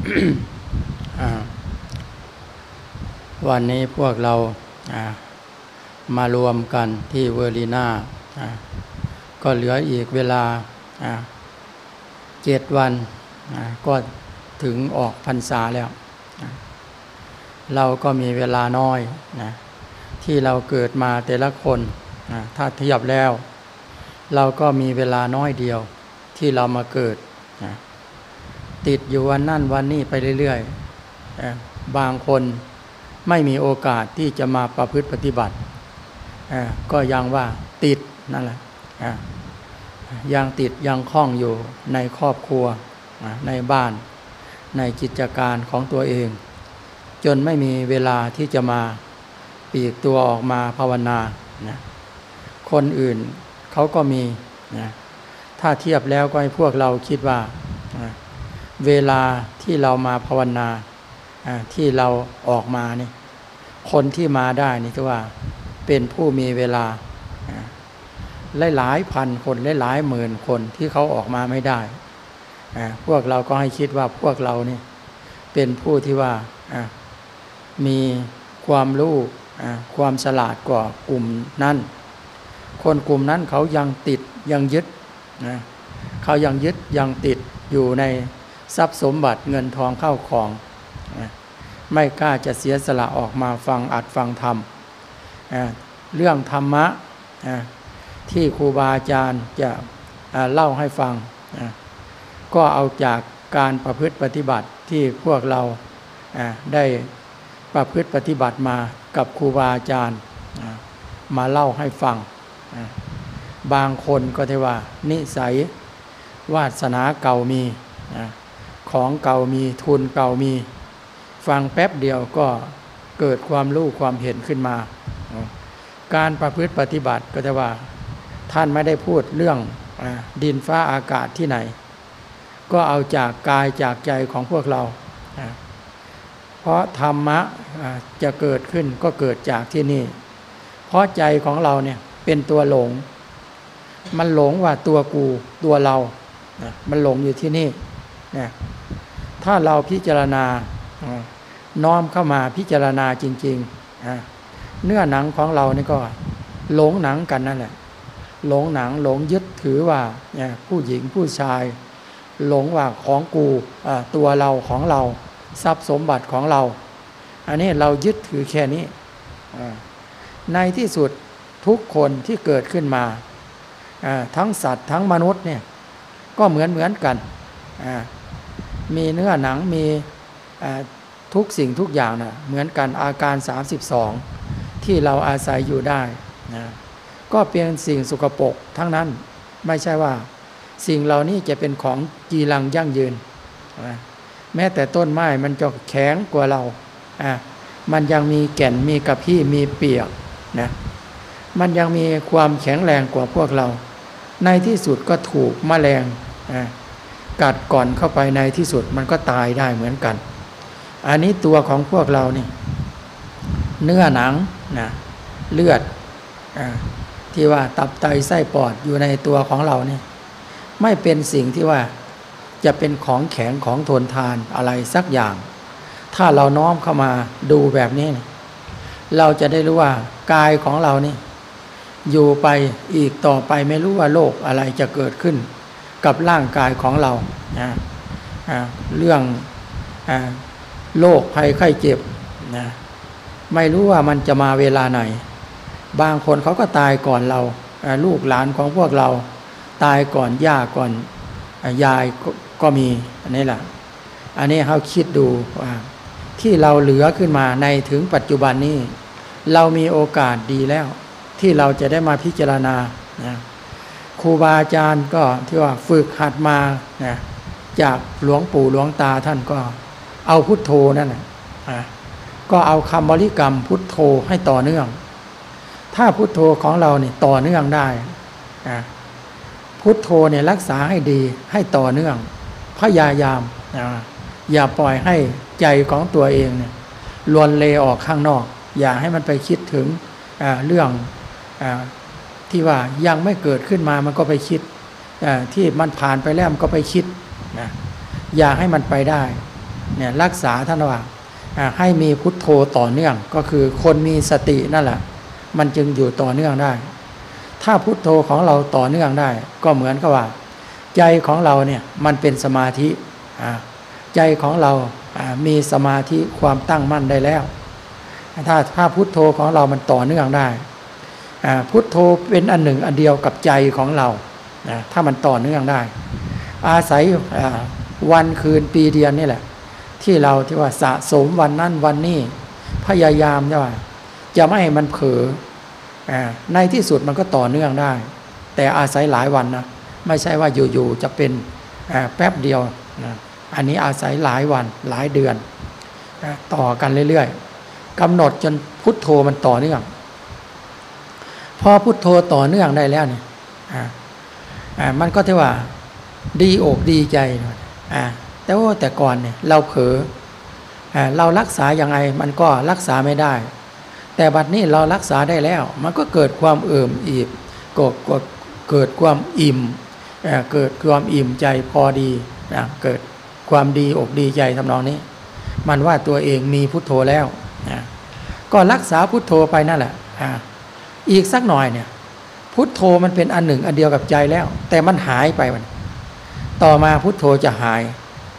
วันนี้พวกเรามารวมกันที่เวอร์ลีนาก็เหลืออีกเวลา7 วันก็ถึงออกพรรษาแล้วเราก็มีเวลาน้อยที่เราเกิดมาแต่ละคนถ้าเทียบแล้วเราก็มีเวลาน้อยเดียวที่เรามาเกิดติดอยู่วันนั่นวันนี้ไปเรื่อยๆบางคนไม่มีโอกาสที่จะมาประพฤติปฏิบัติก็ยังว่าติดนั่นแหละยังติดยังคล้องอยู่ในครอบครัวในบ้านในกิจการของตัวเองจนไม่มีเวลาที่จะมาปลีกตัวออกมาภาวนาคนอื่นเขาก็มีถ้าเทียบแล้วก็ให้พวกเราคิดว่าเวลาที่เรามาภาวนาที่เราออกมานี่คนที่มาได้นี่ถือว่าเป็นผู้มีเวลาหลายพันคนหลายหมื่นคนที่เขาออกมาไม่ได้พวกเราก็ให้คิดว่าพวกเรานี่เป็นผู้ที่ว่ามีความรู้ความฉลาดกว่ากลุ่มนั้นคนกลุ่มนั้นเขายังติดยังยึดเขายังยึดยังติดอยู่ในทรัพย์สมบัติเงินทองเข้าของไม่กล้าจะเสียสละออกมาฟังอัดฟังธรรมเรื่องธรรมะที่ครูบาอาจารย์จะเล่าให้ฟังก็เอาจากการประพฤติปฏิบัติที่พวกเราได้ประพฤติปฏิบัติมากับครูบาอาจารย์มาเล่าให้ฟังบางคนก็ที่ว่านิสัยวาสนาเก่ามีของเก่ามีทุนเก่ามีฟังแป๊บเดียวก็เกิดความรู้ความเห็นขึ้นมาการประพฤติปฏิบัติก็จะว่าท่านไม่ได้พูดเรื่องดินฟ้าอากาศที่ไหนก็เอาจากกายจากใจของพวกเราเพราะธรรมะจะเกิดขึ้นก็เกิดจากที่นี่เพราะใจของเราเนี่ยเป็นตัวหลงมันหลงว่าตัวกูตัวเรามันหลงอยู่ที่นี่ถ้าเราพิจารณาน้อมเข้ามาพิจารณาจริงๆเนื้อหนังของเรานี่ก็หลงหนังกันนั่นแหละหลงหนังหลงยึดถือว่าผู้หญิงผู้ชายหลงว่าของกูตัวเราของเราทรัพย์สมบัติของเราอันนี้เรายึดถือแค่นี้ในที่สุดทุกคนที่เกิดขึ้นมาทั้งสัตว์ทั้งมนุษย์เนี่ยก็เหมือนกันมีเนื้อหนังมีทุกสิ่งทุกอย่างนะเหมือนกันอาการ32ที่เราอาศัยอยู่ได้ก็เป็นสิ่งสกปรกทั้งนั้นไม่ใช่ว่าสิ่งเหล่านี้จะเป็นของจีรังยั่งยืนแม้แต่ต้นไม้มันจะแข็งกว่าเรามันยังมีแก่นมีกระพี้มีเปียกนะมันยังมีความแข็งแรงกว่าพวกเราในที่สุดก็ถูกแมลงกัดก่อนเข้าไปในที่สุดมันก็ตายได้เหมือนกันอันนี้ตัวของพวกเรานี่เนื้อหนังนะเลือดที่ว่าตับไตไส้ปอดอยู่ในตัวของเรานี่ไม่เป็นสิ่งที่ว่าจะเป็นของแข็งของทนทานอะไรสักอย่างถ้าเราน้อมเข้ามาดูแบบนี้เราจะได้รู้ว่ากายของเรานี่อยู่ไปอีกต่อไปไม่รู้ว่าโรคอะไรจะเกิดขึ้นกับร่างกายของเราเรื่องโรคภัยไข้เจ็บไม่รู้ว่ามันจะมาเวลาไหนบางคนเขาก็ตายก่อนเราลูกหลานของพวกเราตายก่อนย่าก่อนยายก็มีอันนี้แหละอันนี้เขาคิดดูว่าที่เราเหลือขึ้นมาในถึงปัจจุบันนี้เรามีโอกาสดีแล้วที่เราจะได้มาพิจารณาครูบาอาจารย์ก็ที่ว่าฝึกหัดมาจากหลวงปู่หลวงตาท่านก็เอาพุทโธนั่นก็เอาคำบริกรรมพุทโธให้ต่อเนื่องถ้าพุทโธของเราเนี่ยต่อเนื่องได้พุทโธเนี่ยรักษาให้ดีให้ต่อเนื่องพยายามอย่าปล่อยให้ใจของตัวเองเนี่ยลวนเลออกข้างนอกอย่าให้มันไปคิดถึงเรื่องที่ว่ายังไม่เกิดขึ้นมามันก็ไปคิดที่มันผ่านไปแล้วมันก็ไปคิดอย่าให้มันไปได้เนี่ยรักษาท่านว่าให้มีพุทโธต่อเนื่องก็คือคนมีสตินั่นแหละมันจึงอยู่ต่อเนื่องได้ถ้าพุทโธของเราต่อเนื่องได้ก็เหมือนกับว่าใจของเราเนี่ยมันเป็นสมาธิใจของเรามีสมาธิความตั้งมั่นได้แล้วถ้าพุทโธของเรามันต่อเนื่องได้พุทโธเป็นอันหนึ่งอันเดียวกับใจของเราถ้ามันต่อเนื่องได้อาศัยวันคืนปีเดือนนี่แหละที่เราที่ว่าสะสมวันนั้นวันนี้พยายามจะไม่ให้มันเผลอในที่สุดมันก็ต่อเนื่องได้แต่อาศัยหลายวันนะไม่ใช่ว่าอยู่ๆจะเป็นแป๊บเดียวนะอันนี้อาศัยหลายวันหลายเดือนต่อกันเรื่อยๆกำหนดจนพุทโธมันต่อเนื่องพอพุทโธต่อเนื่องได้แล้วเนี่ยมันก็ที่ว่าดีอกดีใจแต่ก่อนเนี่ยเราเผลอเรารักษาอย่างไรมันก็รักษาไม่ได้แต่บัดนี้เรารักษาได้แล้วมันก็เกิดความเอิ่มอิ่มเกิดความอิ่มเกิดความอิ่มใจพอดีเกิดความดีอกดีใจทำนองนี้มันว่าตัวเองมีพุทโธแล้วก็รักษาพุทโธไปนั่นแหละอีกสักหน่อยเนี่ยพุทโธมันเป็นอันหนึ่งอันเดียวกับใจแล้วแต่มันหายไปมันต่อมาพุทโธจะหาย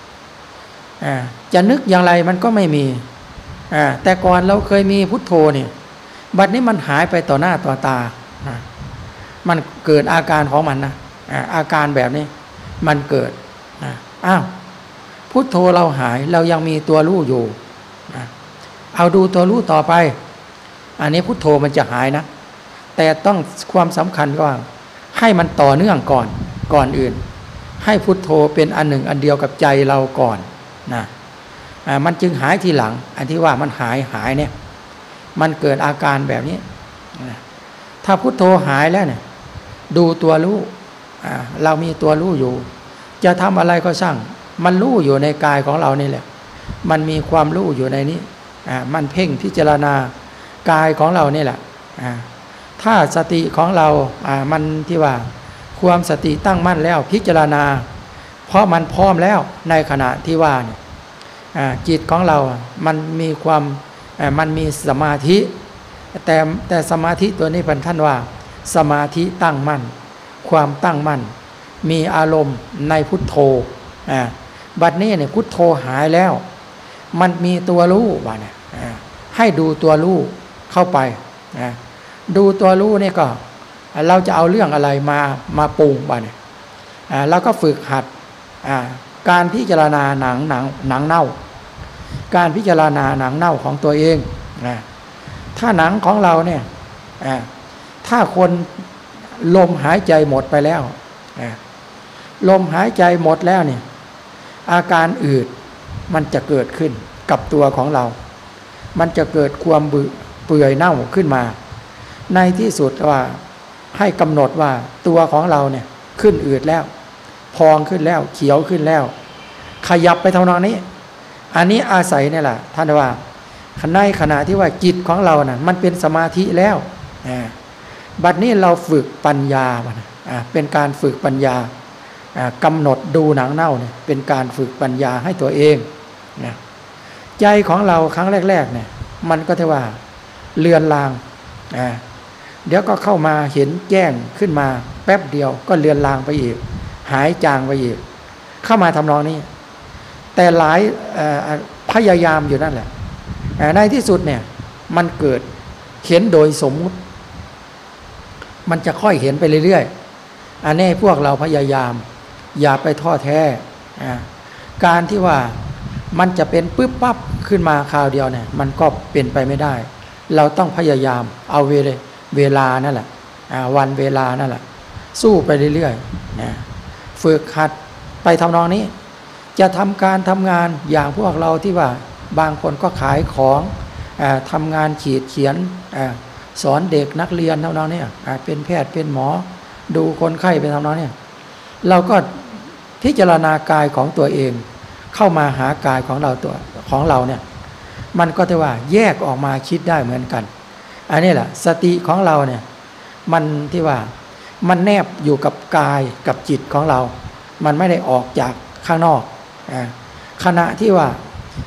จะนึกอย่างไรมันก็ไม่มีแต่ก่อนเราเคยมีพุทโธนี่บัดนี้มันหายไปต่อหน้าต่อตามันเกิดอาการของมันนะอาการแบบนี้มันเกิดพุทโธเราหายเรายังมีตัวรู้อยู่เอาดูตัวรู้ต่อไปอันนี้พุทโธมันจะหายนะแต่ต้องความสำคัญก็ให้มันต่อเนื่องก่อนอื่นให้พุทโธเป็นอันหนึ่งอันเดียวกับใจเราก่อนนะมันจึงหายทีหลังอันที่ว่ามันหายเนี่ยมันเกิดอาการแบบนี้ถ้าพุทโธหายแล้วเนี่ยดูตัวรู้เรามีตัวรู้อยู่จะทำอะไรก็ช่างมันรู้อยู่ในกายของเรานี่แหละมันมีความรู้อยู่ในนี้มันเพ่งพิจารณากายของเรานี่แหละถ้าสติของเรามันที่ว่าความสติตั้งมั่นแล้วพิจารณาเพราะมันพร้อมแล้วในขณะที่ว่าเนี่ยจิตของเรามันมีความมันมีสมาธิแต่สมาธิตัวนี้เป็นท่านว่าสมาธิตั้งมั่นความตั้งมั่นมีอารมณ์ในพุทโธบัดนี้เนี่ยพุทโธหายแล้วมันมีตัวรู้บ้าเนี่ยให้ดูตัวรู้เข้าไปดูตัวรู้นี่ก็เราจะเอาเรื่องอะไรมาปรุงบ้าเนี่ยเราก็ฝึกหัดการพิจารณาหนังเน่าการพิจารณาหนังเน่าของตัวเองถ้าหนังของเราเนี่ยถ้าคนลมหายใจหมดไปแล้วลมหายใจหมดแล้วเนี่ยอาการอืดมันจะเกิดขึ้นกับตัวของเรามันจะเกิดความเปื่อยเน่าขึ้นมาในที่สุดว่าให้กำหนดว่าตัวของเราเนี่ยขึ้นอืดแล้วพองขึ้นแล้วเขียวขึ้นแล้วขยับไปทางนี้อันนี้อาศัยนี่แหละท่านว่าในขณะที่ว่าจิตของเราน่ะมันเป็นสมาธิแล้วบัดนี้เราฝึกปัญญาเป็นการฝึกปัญญากำหนดดูหนังเน่าเนี่ยเป็นการฝึกปัญญาให้ตัวเองใจของเราครั้งแรกๆเนี่ยมันก็ที่ว่าเลือนลางเดี๋ยวก็เข้ามาเห็นแจ้งขึ้นมาแป๊บเดียวก็เลือนลางไปอีกหายจางไปอีกเข้ามาทำนองนี้แต่หลายพยายามอยู่นั่นแหละในที่สุดเนี่ยมันเกิดเห็นโดยสมมุติมันจะค่อยเห็นไปเรื่อยๆอันนี้พวกเราพยายามอย่าไปท้อแท้การที่ว่ามันจะเป็นปึ๊บปั๊บขึ้นมาคราวเดียวเนี่ยมันก็เป็นไปไม่ได้เราต้องพยายามเอาเวลานั่นแหละวันเวลานั่นแหละสู้ไปเรื่อยๆฝึกหัดไปทำนองนี้จะทำการทำงานอย่างพวกเราที่ว่าบางคนก็ขายของทำงานเขียนสอนเด็กนักเรียนทำนองนี้เป็นแพทย์เป็นหมอดูคนไข้เป็นทำนองนี้เราก็พิจารณากายของตัวเองเข้ามาหากายของเราเนี่ยมันก็จะว่าแยกออกมาคิดได้เหมือนกันอันนี้แหละสติของเราเนี่ยมันที่ว่ามันแนบอยู่กับกายกับจิตของเรามันไม่ได้ออกจากข้างนอกขณะที่ว่า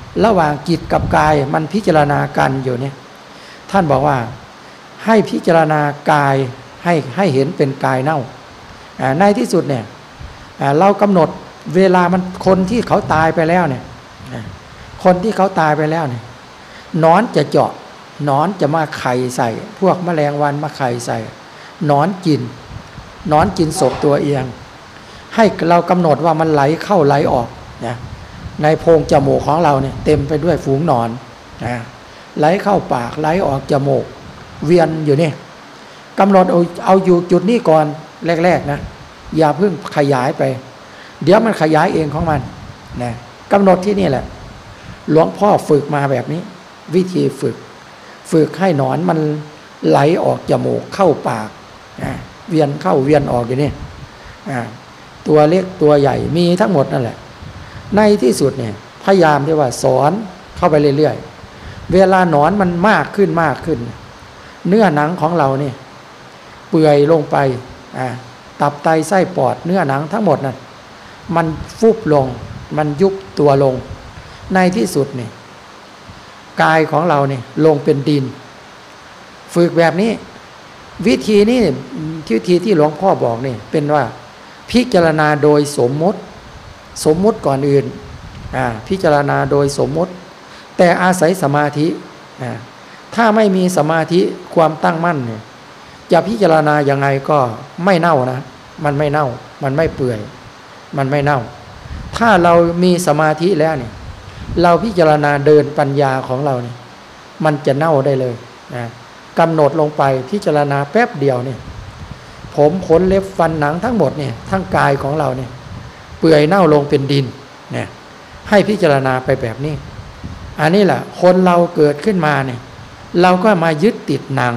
ระหว่างจิตกับกายมันพิจารณากันอยู่เนี่ยท่านบอกว่าให้พิจารณากายให้เห็นเป็นกายเน่าในที่สุดเนี่ยเรากำหนดเวลามันคนที่เขาตายไปแล้วเนี่ยคนที่เขาตายไปแล้วเนี่ยนอนจะเจาะนอนจะมาไข่ใส่พวกแมลงวันมาไข่ใส่นอนกินศพตัวเองให้เรากำหนดว่ามันไหลเข้าไหลออกนะในโพรงจมูกของเราเนี่ยเต็มไปด้วยฝูงหนอนนะไหลเข้าปากไหลออกจมูกเวียนอยู่นี่กำหนดเอาอยู่จุดนี้ก่อนแรกๆนะอย่าเพิ่งขยายไปเดี๋ยวมันขยายเองของมันนะกำหนดที่นี่แหละหลวงพ่อฝึกมาแบบนี้วิธีฝึกให้หนอนมันไหลออกจมูกเข้าปากเวียนเข้าเวียนออกอย่างนี้ตัวเล็กตัวใหญ่มีทั้งหมดนั่นแหละในที่สุดเนี่ยพยายามที่ว่าสอนเข้าไปเรื่อยๆเวลาหนอนมันมากขึ้นเนื้อหนังของเราเนี่ยเปื่อยลงไปตับไตไส้ปอดเนื้อหนังทั้งหมดนั่นมันฟุบลงมันยุบตัวลงในที่สุดเนี่ยกายของเราเนี่ยลงเป็นดินฝึกแบบนี้วิธีนี้ที่หลวงพ่อบอกนี่เป็นว่าพิจารณาโดยสมมุติก่อนอื่นพิจารณาโดยสมมุติแต่อาศัยสมาธิถ้าไม่มีสมาธิความตั้งมั่นเนี่ยจะพิจารณายังไงก็ไม่เน่านะมันไม่เน่ามันไม่เปื่อยมันไม่เน่าถ้าเรามีสมาธิแล้วเนี่ยเราพิจารณาเดินปัญญาของเราเนี่ยมันจะเน่าได้เลยนะกำหนดลงไปพิจารณาแป๊บเดียวเนี่ยผมขนเล็บฟันหนังทั้งหมดเนี่ยทั้งกายของเราเนี่ยเปื่อยเน่าลงเป็นดินเนี่ยให้พิจารณาไปแบบนี้อันนี้แหละคนเราเกิดขึ้นมาเนี่ยเราก็มายึดติดหนัง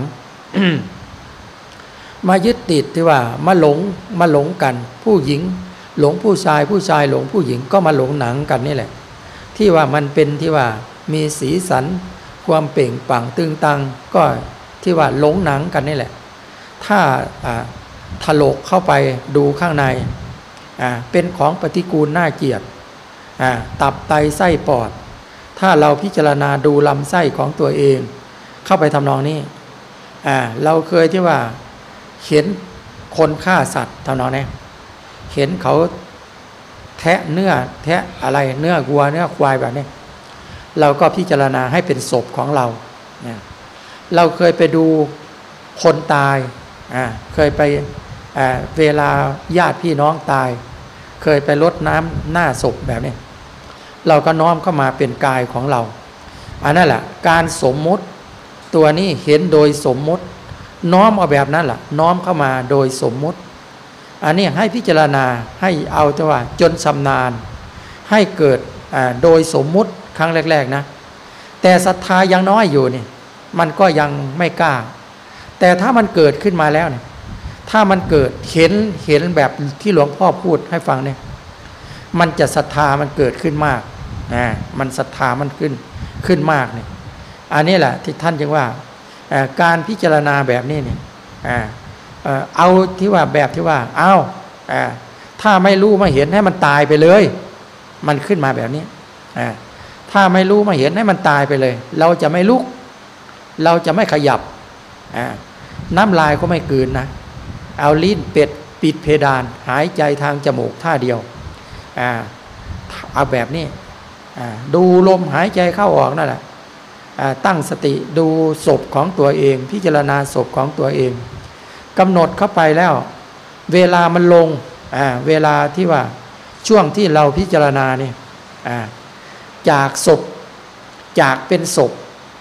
มายึดติดที่ว่ามาหลงกันผู้หญิงหลงผู้ชายผู้ชายหลงผู้หญิงก็มาหลงหนังกันนี่แหละที่ว่ามันเป็นที่ว่ามีสีสันความเปล่งปลั่งตึงตังก็ที่ว่าหลงหนังกันนี่แหละถ้าถลกเข้าไปดูข้างในเป็นของปฏิกูลน่าเกลียดตับไตไส้ปอดถ้าเราพิจารณาดูลำไส้ของตัวเองเข้าไปทำนองนี้เราเคยที่ว่าเห็นคนฆ่าสัตว์ทำนองนี้เห็นเขาแทะเนื้อแทะอะไรเนื้อวัวเนื้อควายแบบนี้เราก็พิจารณาให้เป็นศพของเราเราเคยไปดูคนตายเคยไปเวลาญาติพี่น้องตายเคยไปรดน้ำหน้าศพแบบนี้เราก็น้อมเข้ามาเป็นกายของเราอันนั้นแหละการสมมุติตัวนี้เห็นโดยสมมุติน้อมเอาแบบนั้นแหละน้อมเข้ามาโดยสมมุติอันนี้ให้พิจารณาให้เอาแต่ว่าจนชำนาญให้เกิดโดยสมมุติครั้งแรกๆนะแต่ศรัทธายังน้อยอยู่นี่มันก็ยังไม่กล้าแต่ถ้ามันเกิดขึ้นมาแล้วเนี่ยถ้ามันเกิดเห็นแบบที่หลวงพ่อพูดให้ฟังเนี่ยมันจะศรัทธามันเกิดขึ้นมากมันศรัทธามันขึ้นมากเนี่ยอันนี้แหละที่ท่านจึงว่าการพิจารณาแบบนี้เนี่ยเอาที่ว่าแบบที่ว่าถ้าไม่รู้มาเห็นให้มันตายไปเลยมันขึ้นมาแบบนี้ถ้าไม่รู้มาเห็นให้มันตายไปเลยเราจะไม่ลุกเราจะไม่ขยับน้ำลายก็ไม่กลืนนะเอาลิ้นเป็ดปิดเพดานหายใจทางจมูกท่าเดียวเอาแบบนี้ดูลมหายใจเข้าออกนั่นแหละตั้งสติดูศพของตัวเองพิจารณาศพของตัวเองกำหนดเข้าไปแล้วเวลามันลงเวลาที่ว่าช่วงที่เราพิจารณาเนี่ยจากศพจากเป็นศพ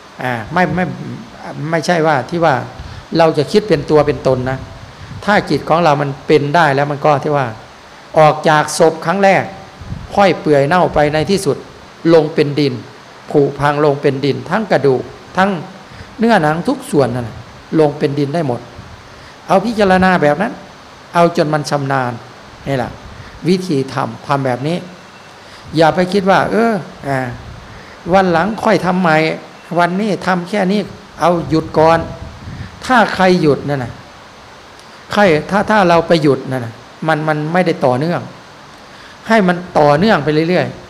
ไม่ใช่ว่าที่ว่าเราจะคิดเป็นตัวเป็นตนนะถ้าจิตของเรามันเป็นได้แล้วมันก็ที่ว่าออกจากศพครั้งแรกค่อยเปื่อยเน่าไปในที่สุดลงเป็นดินผุพังลงเป็นดินทั้งกระดูกทั้งเนื้อหนังทุกส่วนนั่นลงเป็นดินได้หมดเอาพิจารณาแบบนั้นเอาจนมันชำนาญนี่แหละวิธีทำแบบนี้อย่าไปคิดว่าวันหลังค่อยทำใหม่วันนี้ทำแค่นี้เอาหยุดก่อนถ้าใครหยุดนั่นนะถ้าเราไปหยุดนั่นนะมันไม่ได้ต่อเนื่องให้มันต่อเนื่องไปเรื่อย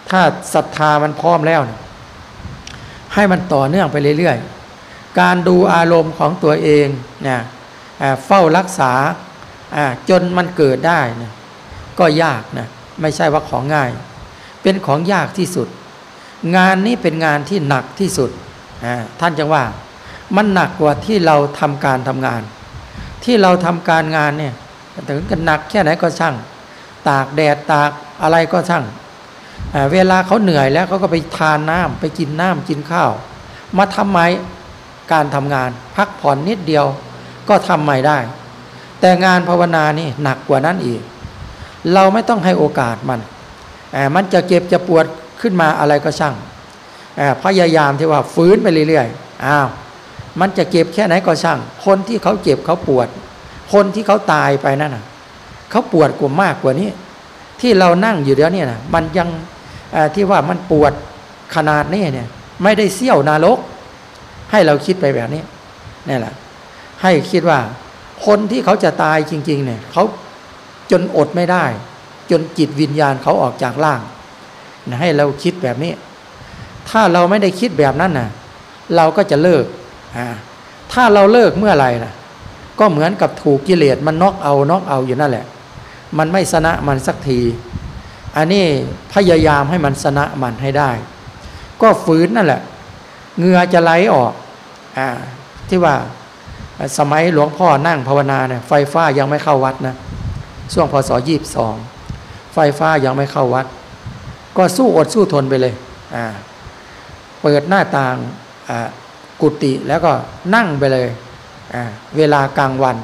ถ้าศรัทธามันพร้อมแล้วเนี่ยให้มันต่อเนื่องไปเรื่อยๆการดูอารมณ์ของตัวเองเนี่ยเฝ้ารักษาจนมันเกิดได้นะก็ยากนะไม่ใช่ว่าของง่ายเป็นของยากที่สุดงานนี้เป็นงานที่หนักที่สุดท่านจะว่ามันหนักกว่าที่เราทำการทำงานที่เราทำการงานเนี่ยถึงกันหนักแค่ไหนก็ช่างตากแดดตากอะไรก็ช่างเวลาเขาเหนื่อยแล้วเขาก็ไปทานน้ำไปกินน้ำกินข้าวมาทำไมการทำงานพักผ่อนนิดเดียวก็ทำใหม่ได้แต่งานภาวนานี่หนักกว่านั้นอีกเราไม่ต้องให้โอกาสมันจะเจ็บจะปวดขึ้นมาอะไรก็ช่างพยายามที่ว่าฟื้นไปเรื่อยๆมันจะเจ็บแค่ไหนก็ช่างคนที่เขาเจ็บเขาปวดคนที่เขาตายไปนั่นน่ะเขาปวดกว่ามากกว่านี้ที่เรานั่งอยู่เดี๋ยวนี้นะมันยังที่ว่ามันปวดขนาดนี้เนี่ยไม่ได้เสี้ยวนรกให้เราคิดไปแบบนี้นี่แหละให้คิดว่าคนที่เขาจะตายจริงๆเนี่ยเขาจนอดไม่ได้จนจิตวิญญาณเขาออกจากร่างนะให้เราคิดแบบนี้ถ้าเราไม่ได้คิดแบบนั้นนะเราก็จะเลิกถ้าเราเลิกเมื่อไหร่นะก็เหมือนกับถูกกิเลสมันน็อกเอาอยู่นั่นแหละมันไม่ชนะมันสักทีอันนี้พยายามให้มันชนะมันให้ได้ก็ฝืนนั่นแหละเหงื่อจะไหลออกที่ว่าสมัยหลวงพ่อนั่งภาวนาเนี่ยไฟฟ้ายังไม่เข้าวัดนะช่วงพศ22ไฟฟ้ายังไม่เข้าวัดก็สู้อดสู้ทนไปเลยเปิดหน้าต่างกุฏิแล้วก็นั่งไปเลยเวลากลางวัน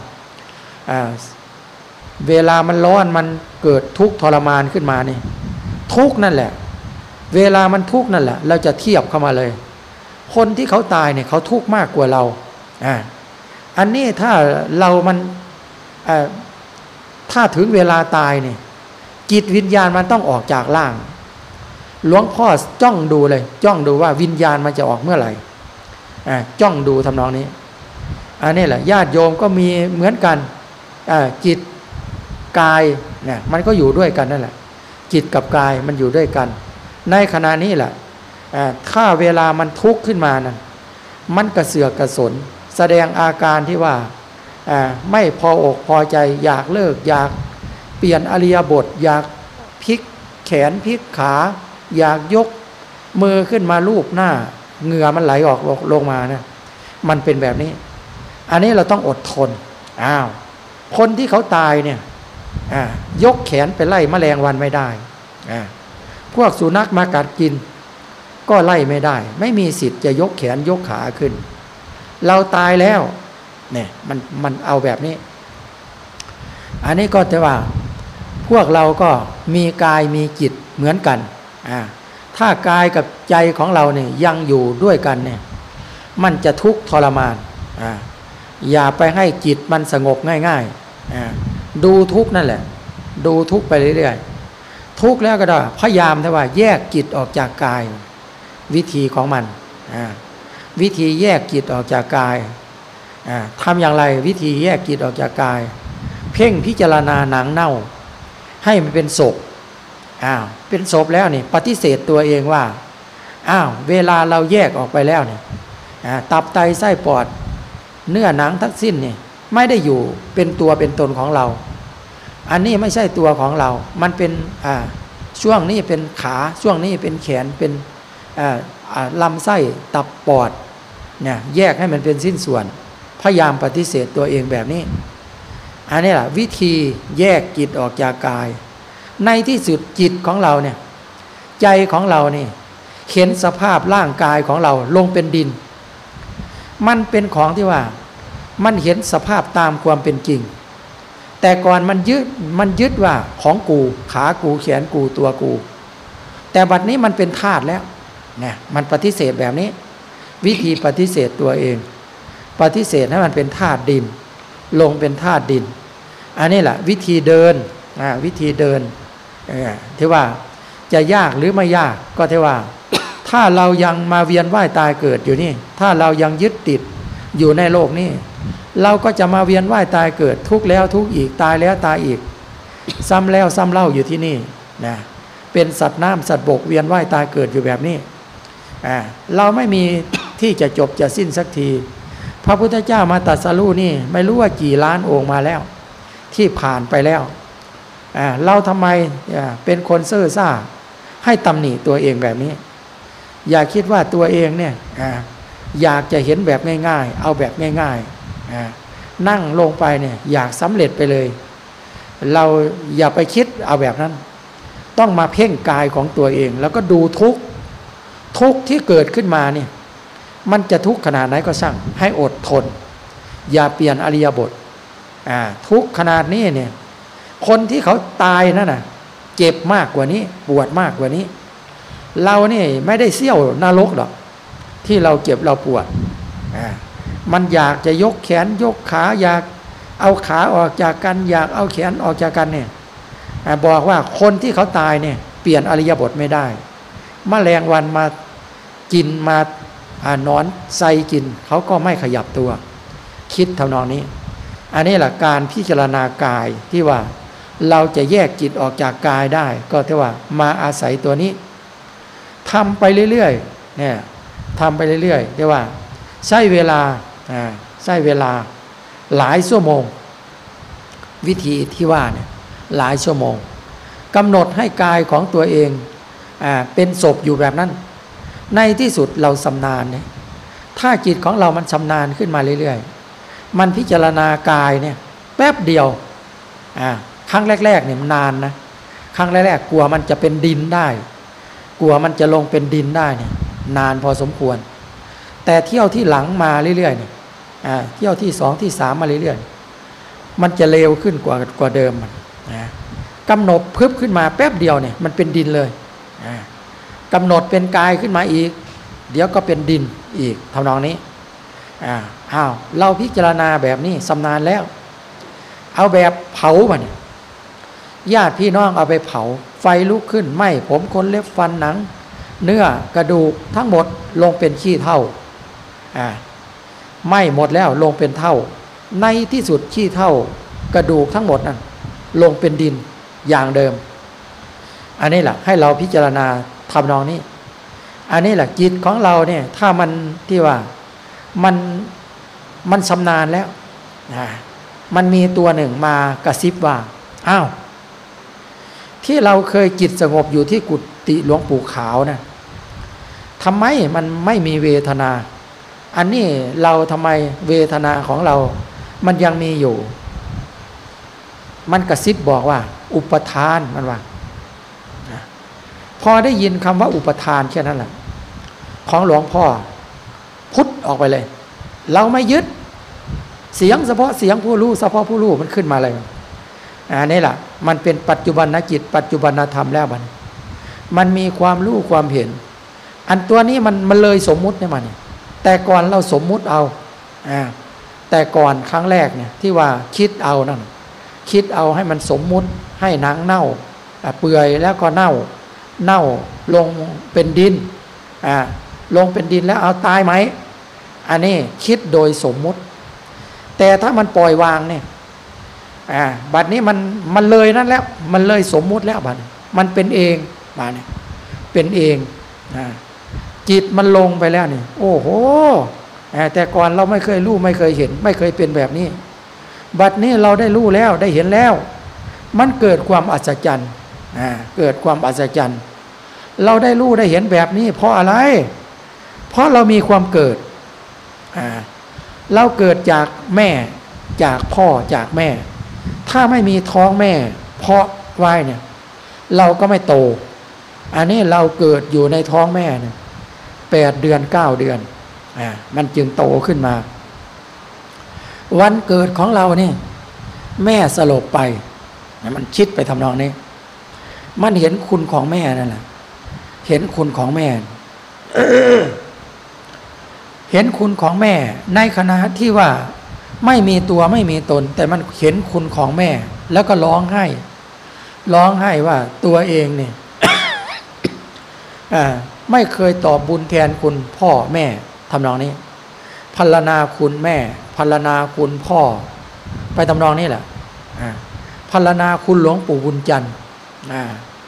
เวลามันร้อนมันเกิดทุกข์ทรมานขึ้นมานี่ทุกข์นั่นแหละเวลามันทุกข์นั่นแหละเราจะเทียบเข้ามาเลยคนที่เขาตายเนี่ยเขาทุกข์มากกว่าเราอันนี้ถ้าเรามันถ้าถึงเวลาตายเนี่ยจิตวิญญาณมันต้องออกจากร่างหลวงพ่อจ้องดูเลยจ้องดูว่าวิญญาณมันจะออกเมื่อไหร่จ้องดูทำนองนี้อันนี้แหละญาติโยมก็มีเหมือนกันจิตกายเนี่ยมันก็อยู่ด้วยกันนั่นแหละจิตกับกายมันอยู่ด้วยกันในขณะนี้แหละถ้าเวลามันทุกข์ขึ้นมานั้นมันกระเสือกกระสนแสดงอาการที่ว่าไม่พออกพอใจอยากเลิกอยากเปลี่ยนอริยบทอยากพลิกแขนพลิกขาอยากยกมือขึ้นมาลูบหน้าเหงื่อมันไหลออกลงมานะมันเป็นแบบนี้อันนี้เราต้องอดทนคนที่เขาตายเนี่ยยกแขนไปไล่แมลงวันไม่ได้พวกสุนัขมากัดกินก็ไล่ไม่ได้ไม่มีสิทธิ์จะยกแขนยกขาขึ้นเราตายแล้วเนี่ยมันเอาแบบนี้อันนี้ก็จะว่าพวกเราก็มีกายมีจิตเหมือนกันถ้ากายกับใจของเราเนี่ยยังอยู่ด้วยกันเนี่ยมันจะทุกข์ทรมานอย่าไปให้จิตมันสงบง่ายๆดูทุกข์นั่นแหละดูทุกข์ไปเรื่อยๆทุกข์แล้วก็ได้พยายามที่ว่าแยกจิตออกจากกายวิธีของมันวิธีแยกจิตออกจากกายทำอย่างไรวิธีแยกจิตออกจากกายเพ่งพิจารณาหนังเน่าให้มันเป็นศพเป็นศพแล้วนี่ปฏิเสธตัวเองว่าเวลาเราแยกออกไปแล้วเนี่ยตับไตไส้ปอดเนื้อหนังทั้งสิ้นนี่ไม่ได้อยู่เป็นตัวเป็นตนของเราอันนี้ไม่ใช่ตัวของเรามันเป็นช่วงนี้เป็นขาช่วงนี้เป็นแขนเป็นลำไส้ตับปอดเนี่ยแยกให้มันเป็นสิ้นส่วนพยายามปฏิเสธตัวเองแบบนี้อันนี้แหละวิธีแยกจิตออกจากกายในที่สุดจิตของเราเนี่ยใจของเรานี่เห็นสภาพร่างกายของเราลงเป็นดินมันเป็นของที่ว่ามันเห็นสภาพตามความเป็นจริงแต่ก่อนมันยึดว่าของกูขากูแขนกูตัวกูแต่บัดนี้มันเป็นธาตุแล้วเนี่ยมันปฏิเสธแบบนี้วิธีปฏิเสธตัวเองปฏิเสธให้มันเป็นธาตุดินลงเป็นธาตุดินอันนี้แหละวิธีเดินวิธีเดินที่ว่าจะยากหรือไม่ยากก็ที่ว่าถ้าเรายังมาเวียนว่ายตายเกิดอยู่นี่ถ้าเรายังยึดติดอยู่ในโลกนี้เราก็จะมาเวียนว่ายตายเกิดทุกข์แล้วทุกข์อีกตายแล้วตายอีกซ้ำแล้วซ้ำเล่าอยู่ที่นี่นะเป็นสัตว์น้ำสัตว์บกเวียนว่ายตายเกิดอยู่แบบนี้เราไม่มีที่จะจบจะสิ้นสักทีพระพุทธเจ้ามาตรัสรู้นี่ไม่รู้ว่ากี่ล้านองค์มาแล้วที่ผ่านไปแล้วเราทำไมเป็นคนเซ่อซ่าให้ตำหนิตัวเองแบบนี้อย่าคิดว่าตัวเองเนี่ยอยากจะเห็นแบบง่ายๆเอาแบบง่ายๆนั่งลงไปเนี่ยอยากสำเร็จไปเลยเราอย่าไปคิดเอาแบบนั้นต้องมาเพ่งกายของตัวเองแล้วก็ดูทุกข์ที่เกิดขึ้นมาเนี่ยมันจะทุกข์ขนาดไหนก็ช่างให้อดทนอย่าเปลี่ยนอริยบททุกข์ขนาดนี้เนี่ยคนที่เขาตายนั่นน่ะเจ็บมากกว่านี้ปวดมากกว่านี้เราเนี่ยไม่ได้เสี้ยวนรกหรอกที่เราเจ็บเราปวดมันอยากจะยกแขนยกขาอยากเอาขาออกจากกันอยากเอาแขนออกจากกันเนี่ยบอกว่าคนที่เขาตายเนี่ยเปลี่ยนอริยบทไม่ได้แมลงวันมากินมานอนไซกินเขาก็ไม่ขยับตัวคิดทำนองนี้อันนี้แหละการพิจารณากายที่ว่าเราจะแยกจิตออกจากกายได้ก็ที่ว่ามาอาศัยตัวนี้ทำไปเรื่อยๆเนี่ยทำไปเรื่อยๆที่ว่าใช้เวลาหลายชั่วโมงวิธีที่ว่าเนี่ยหลายชั่วโมงกำหนดให้กายของตัวเองเป็นศพอยู่แบบนั้นในที่สุดเราชำนาญเนี่ยถ้าจิตของเรามันชำนาญขึ้นมาเรื่อยๆมันพิจารณากายเนี่ยแป๊บเดียวครั้งแรกๆเนี่ยมันนานนะครั้งแรกๆกลัวมันจะเป็นดินได้กลัวมันจะลงเป็นดินได้เนี่ยนานพอสมควรแต่เที่ยวที่หลังมาเรื่อยๆเนี่ยเที่ยวที่2ที่3มาเรื่อยๆมันจะเร็วขึ้นกว่าเดิมกำหนดพึบขึ้นมาแป๊บเดียวเนี่ยมันเป็นดินเลยกำหนดเป็นกายขึ้นมาอีกเดี๋ยวก็เป็นดินอีกทำนองนี้เราพิจารณาแบบนี้ชำนาญแล้วเอาแบบเผามาเนี่ยญาติพี่น้องเอาไปเผาไฟลุกขึ้นไหม้ผมขนเล็บฟันหนังเนื้อกระดูกทั้งหมดลงเป็นขี้เถ้าไหม้หมดแล้วลงเป็นเถ้าในที่สุดขี้เถ้ากระดูกทั้งหมดนั้นลงเป็นดินอย่างเดิมอันนี้แหละให้เราพิจารณาทำนองนี้อันนี้แหละจิตของเราเนี่ยถ้ามันที่ว่ามันชำนาญแล้วมันมีตัวหนึ่งมากระซิบว่าที่เราเคยจิตสงบอยู่ที่กุฏิหลวงปู่ขาวนะทำไมมันไม่มีเวทนาอันนี้เราทำไมเวทนาของเรามันยังมีอยู่มันกระซิบบอกว่าอุปทานมันว่าพอได้ยินคำว่าอุปทานแค่นั้นแหละของหลวงพ่อพุทธออกไปเลยเราไม่ยึดเสียงเฉพาะเสียงผู้รู้เฉพาะผู้รู้มันขึ้นมาเลยนี่แหละมันเป็นปัจจุบันจิตปัจจุบันธรรมแล้วมันมีความรู้ความเห็นอันตัวนี้มันเลยสมมุติเนี่ยมันแต่ก่อนเราสมมุติเอาแต่ก่อนครั้งแรกเนี่ยที่ว่าคิดเอานั่นคิดเอาให้มันสมมุติให้หนังเน่าเปื่อยแล้วก็เน่าลงเป็นดินลงเป็นดินแล้วเอาตายไหมอันนี้คิดโดยสมมุติแต่ถ้ามันปล่อยวางเนี่ยบัดนี้มันเลยนั่นแล้วมันเลยสมมุติแล้วบัดมันเป็นเองบัดนี้เป็นเองจิตมันลงไปแล้วนี่โอ้โหแต่ก่อนเราไม่เคยรู้ไม่เคยเห็นไม่เคยเป็นแบบนี้บัดนี้เราได้รู้แล้วได้เห็นแล้วมันเกิดความอัศจรรย์เกิดความอัศจรรย์เราได้รู้ได้เห็นแบบนี้เพราะอะไรเพราะเรามีความเกิดเราเกิดจากแม่จากพ่อจากแม่ถ้าไม่มีท้องแม่เพาะไว้เนี่ยเราก็ไม่โตอันนี้เราเกิดอยู่ในท้องแม่เนี่ย8 เดือน9 เดือนมันจึงโตขึ้นมาวันเกิดของเราเนี่ยแม่สลบไปมันคิดไปทำนองนี้มันเห็นคุณของแม่นั่นแหละเห็นคุณของแม่ เห็นคุณของแม่ในขณะที่ว่าไม่มีตัวไม่มีตนแต่มันเห็นคุณของแม่แล้วก็ร้องไห้ว่าตัวเองเนี่ย ไม่เคยตอบบุญแทนคุณพ่อแม่ทำนองนี้พรรณนาคุณแม่พรรณนาคุณพ่อไปทำนองนี้แหละพรรณนาคุณหลวงปู่บุญจันทร์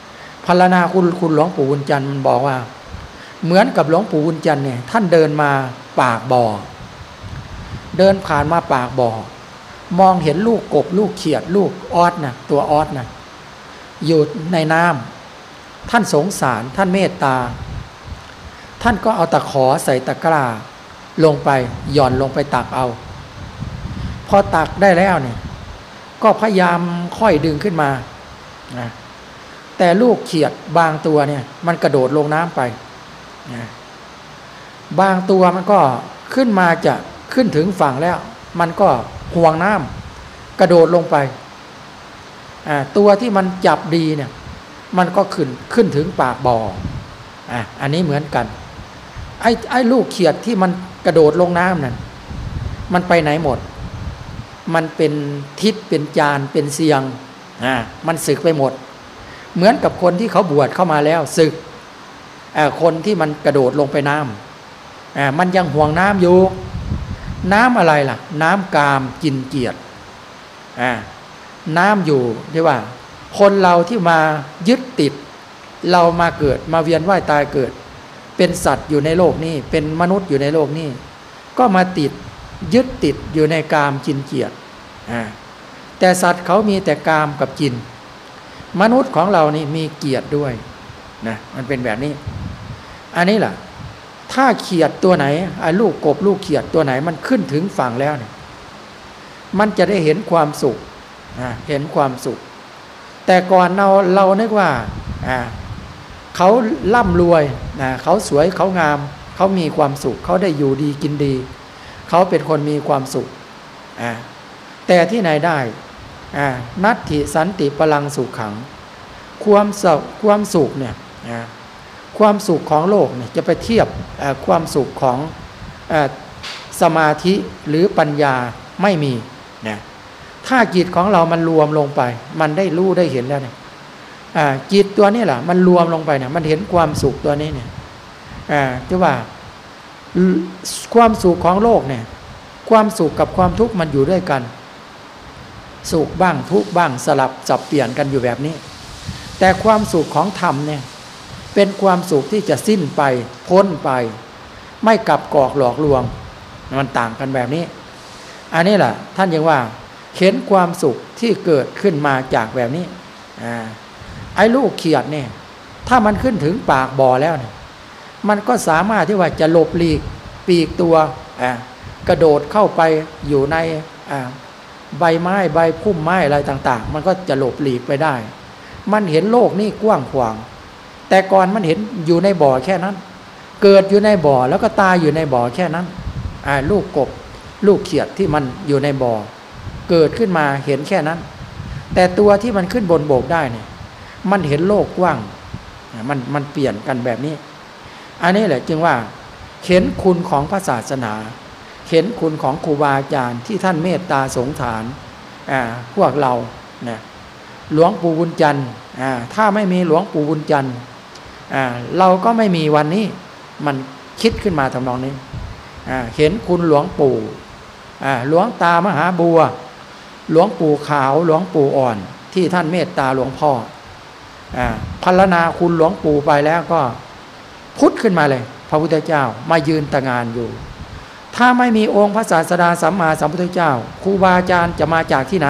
พรรณนาคุณหลวงปู่บุญจันทร์มันบอกว่าเหมือนกับหลวงปู่บุญจันทร์เนี่ยท่านเดินมาปากบ่อเดินผ่านมาปากบ่อมองเห็นลูกกบลูกเขียดลูกออสนะตัวออสนะอยู่ในน้ำท่านสงสารท่านเมตตาท่านก็เอาตะขอใส่ตะกร้าลงไปหย่อนลงไปตักเอาพอตักได้แล้วเนี่ยก็พยายามค่อยดึงขึ้นมานะแต่ลูกเขียดบางตัวเนี่ยมันกระโดดลงน้ำไปนะบางตัวมันก็ขึ้นมาจะขึ้นถึงฝั่งแล้วมันก็ห่วงน้ำกระโดดลงไปตัวที่มันจับดีเนี่ยมันก็ขึ้นถึงปากบ่ออันนี้เหมือนกันไอ้ลูกเขียดที่มันกระโดดลงน้ำนั่นมันไปไหนหมดมันเป็นทิศเป็นจานเป็นเสียงมันสึกไปหมดเหมือนกับคนที่เขาบวชเข้ามาแล้วสึกคนที่มันกระโดดลงไปน้ำมันยังห่วงน้ำอยู่น้ำอะไรล่ะน้ำกามกินเกียรติน้ำอยู่ที่ว่าคนเราที่มายึดติดเรามาเกิดมาเวียนว่ายตายเกิดเป็นสัตว์อยู่ในโลกนี้เป็นมนุษย์อยู่ในโลกนี้ก็มาติดยึดติดอยู่ในกามกินเกียรติแต่สัตว์เขามีแต่กามกับกินมนุษย์ของเรานี่มีเกียรติด้วยนะมันเป็นแบบนี้อันนี้ล่ะถ้าเขียดตัวไหนลูกกบลูกเขียดตัวไหนมันขึ้นถึงฝั่งแล้วเนี่ยมันจะได้เห็นความสุขเห็นความสุขแต่ก่อนเรานึกว่าเขาร่ำรวยเขาสวยเขางามเขามีความสุขเขาได้อยู่ดีกินดีเขาเป็นคนมีความสุขแต่ที่ไหนได้นัตถิสันติพลังสุขขังความสุขเนี่ยความสุขของโลกเนี่ยจะไปเทียบความสุขของสมาธิหรือปัญญาไม่มีนะถ้าจิตของเรามันรวมลงไปมันได้รู้ได้เห็นแล้วเนี่ยจิตตัวนี้แหละมันรวมลงไปเนี่ยมันเห็นความสุขตัวนี้เนี่ยจะว่าความสุขของโลกเนี่ยความสุขกับความทุกข์มันอยู่ด้วยกันสุขบ้างทุกข์บ้างสลับสับเปลี่ยนกันอยู่แบบนี้แต่ความสุขของธรรมเนี่ยเป็นความสุขที่จะสิ้นไปพ้นไปไม่กลับกอกหลอกลวงมันต่างกันแบบนี้อันนี้แหละท่านยังว่าเห็นความสุขที่เกิดขึ้นมาจากแบบนี้ไอ้ลูกเขียดเนี่ยถ้ามันขึ้นถึงปากบ่อแล้วเนี่ยมันก็สามารถที่ว่าจะหลบหลีกปีกตัวกระโดดเข้าไปอยู่ในใบไม้ใบพุ่มไม้อะไรต่างๆมันก็จะหลบหลีกไปได้มันเห็นโลกนี่กว้างขวางแต่ก่อนมันเห็นอยู่ในบ่อแค่นั้นเกิดอยู่ในบ่อแล้วก็ตายอยู่ในบ่อแค่นั้นลูกกบลูกเขียดที่มันอยู่ในบ่อเกิดขึ้นมาเห็นแค่นั้นแต่ตัวที่มันขึ้นบนบกได้เนี่ยมันเห็นโลกกว้างมันเปลี่ยนกันแบบนี้อันนี้แหละจึงว่าเห็นคุณของพระศาสนาเห็นคุณของครูบาอาจารย์ที่ท่านเมตตาสงสารพวกเราเนี่ยหลวงปู่บุญจันทร์ถ้าไม่มีหลวงปู่บุญจันทร์เราก็ไม่มีวันนี้มันคิดขึ้นมาทำนองนี้เห็นคุณหลวงปู่หลวงตามหาบัวหลวงปู่ขาวหลวงปู่อ่อนที่ท่านเมตตาหลวงพ่อพรรณนาคุณหลวงปู่ไปแล้วก็พุทธขึ้นมาเลยพระพุทธเจ้ามายืนตะงานอยู่ถ้าไม่มีองค์พระศาสดาสัมมาสัมพุทธเจ้าครูบาอาจารย์จะมาจากที่ไหน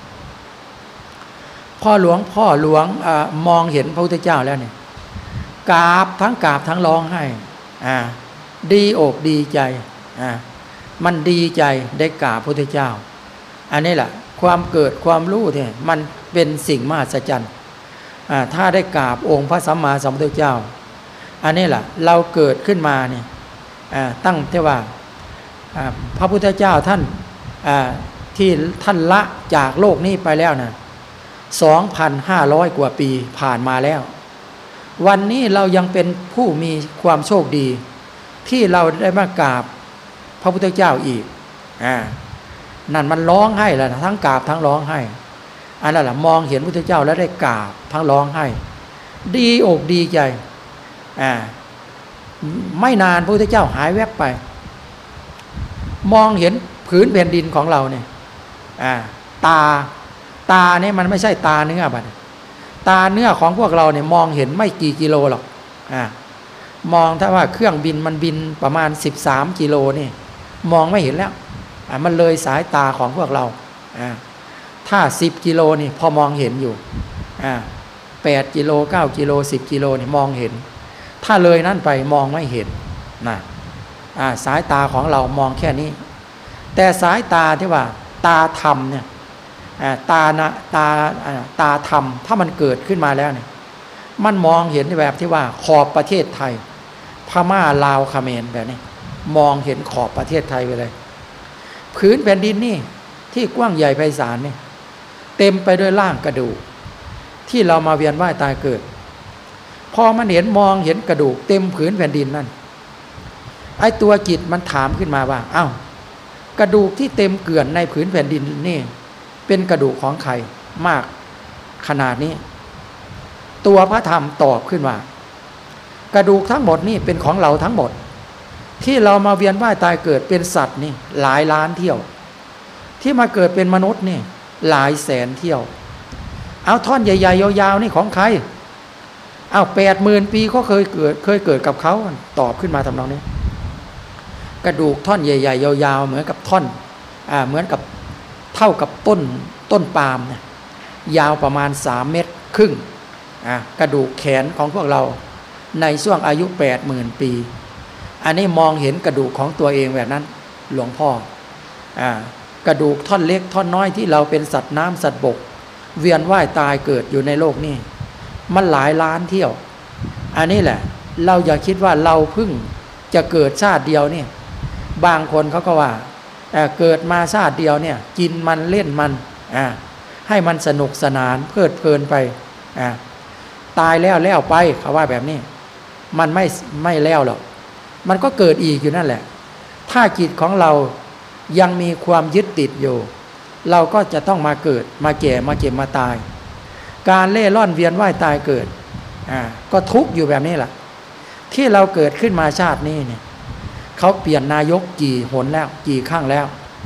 พ่อหลวงมองเห็นพระพุทธเจ้าแล้วเนี่ยกราบทั้งร้องไห้ดีอกดีใจมันดีใจได้กราบพระพุทธเจ้าอันนี้แหละความเกิดความรู้เนี่ยมันเป็นสิ่งมหัศจรรย์ถ้าได้กราบองค์พระสัมมาสัมพุทธเจ้าอันนี้แหละเราเกิดขึ้นมาเนี่ยตั้งแต่ว่าพระพุทธเจ้าท่านที่ท่านละจากโลกนี้ไปแล้วนะ2,500 กว่าปีผ่านมาแล้ววันนี้เรายังเป็นผู้มีความโชคดีที่เราได้มากราบพระพุทธเจ้าอีกนั่นมันร้องไห้แล้วนะทั้งกราบทั้งร้องไห้อันนั้นแหละมองเห็นพระพุทธเจ้าแล้วได้กราบทั้งร้องไห้ดีอกดีใจไม่นานพระพุทธเจ้าหายแวบไปมองเห็นผืนแผ่นดินของเราเนี่ยตาเนี่ยมันไม่ใช่ตาเนื้อบัดตาเนื้อของพวกเราเนี่ยมองเห็นไม่กี่กิโลหรอกมองถ้าว่าเครื่องบินมันบินประมาณ13กิโลนี่มองไม่เห็นแล้วมันเลยสายตาของพวกเราถ้า10กิโลนี่พอมองเห็นอยู่8กิโล9กิโล10กิโลนี่มองเห็นถ้าเลยนั่นไปมองไม่เห็นนะสายตาของเรามองแค่นี้แต่สายตาที่ว่าตาธรรมเนี่ยตาธรรมถ้ามันเกิดขึ้นมาแล้วเนี่ยมันมองเห็นแบบที่ว่าขอบประเทศไทยพม่าลาวเขมรแบบนี้มองเห็นขอบประเทศไทยไปเลยผืนแผ่นดินนี่ที่กว้างใหญ่ไพศาลนี่เต็มไปด้วยร่างกระดูกที่เรามาเวียนว่ายตายเกิดพอมันเห็นมองเห็นกระดูกเต็มผืนแผ่นดินนั่นไอ้ตัวจิตมันถามขึ้นมาว่าอ้าวกระดูกที่เต็มเกลื่อนในผืนแผ่นดินนี่เป็นกระดูกของใครมากขนาดนี้ตัวพระธรรมตอบขึ้นว่ากระดูกทั้งหมดนี่เป็นของเราทั้งหมดที่เรามาเวียนว่ายตายเกิดเป็นสัตว์นี่หลายล้านเที่ยวที่มาเกิดเป็นมนุษย์นี่หลายแสนเที่ยวเอาท่อนใหญ่ๆยาวๆนี่ของใครเอา80,000 ปีเขาเคยเกิดกับเขาตอบขึ้นมาทำนองนี้กระดูกท่อนใหญ่ๆยาวๆเหมือนกับท่อนเหมือนกับเท่ากับต้นปาล์มเนี่ยยาวประมาณ3 เมตรครึ่งกระดูกแขนของพวกเราในช่วงอายุ80,000 ปีอันนี้มองเห็นกระดูกของตัวเองแบบนั้นหลวงพ่อกระดูกท่อนเล็กท่อนน้อยที่เราเป็นสัตว์น้ำสัตว์บกเวียนว่ายตายเกิดอยู่ในโลกนี้มันหลายล้านเที่ยวอันนี้แหละเราอย่าคิดว่าเราเพิ่งจะเกิดชาติเดียวเนี่ยบางคนเขาก็ว่าเกิดมาชาติเดียวเนี่ยกินมันเล่นมันให้มันสนุกสนานเพลิดเพลินไปตายแล้วไปเขาว่าแบบนี้มันไม่แล้วหรอกมันก็เกิดอีกอยู่นั่นแหละถ้าจิตของเรายังมีความยึดติดอยู่เราก็จะต้องมาเกิดมาแก่มาเจ็บมาตายการเล่ร่อนเวียนว่ายตายเกิดก็ทุกข์อยู่แบบนี้แหละที่เราเกิดขึ้นมาชาตินี้เนี่ยเขาเปลี่ยนนายกกี่หนแล้วกี่ครั้งแล้ว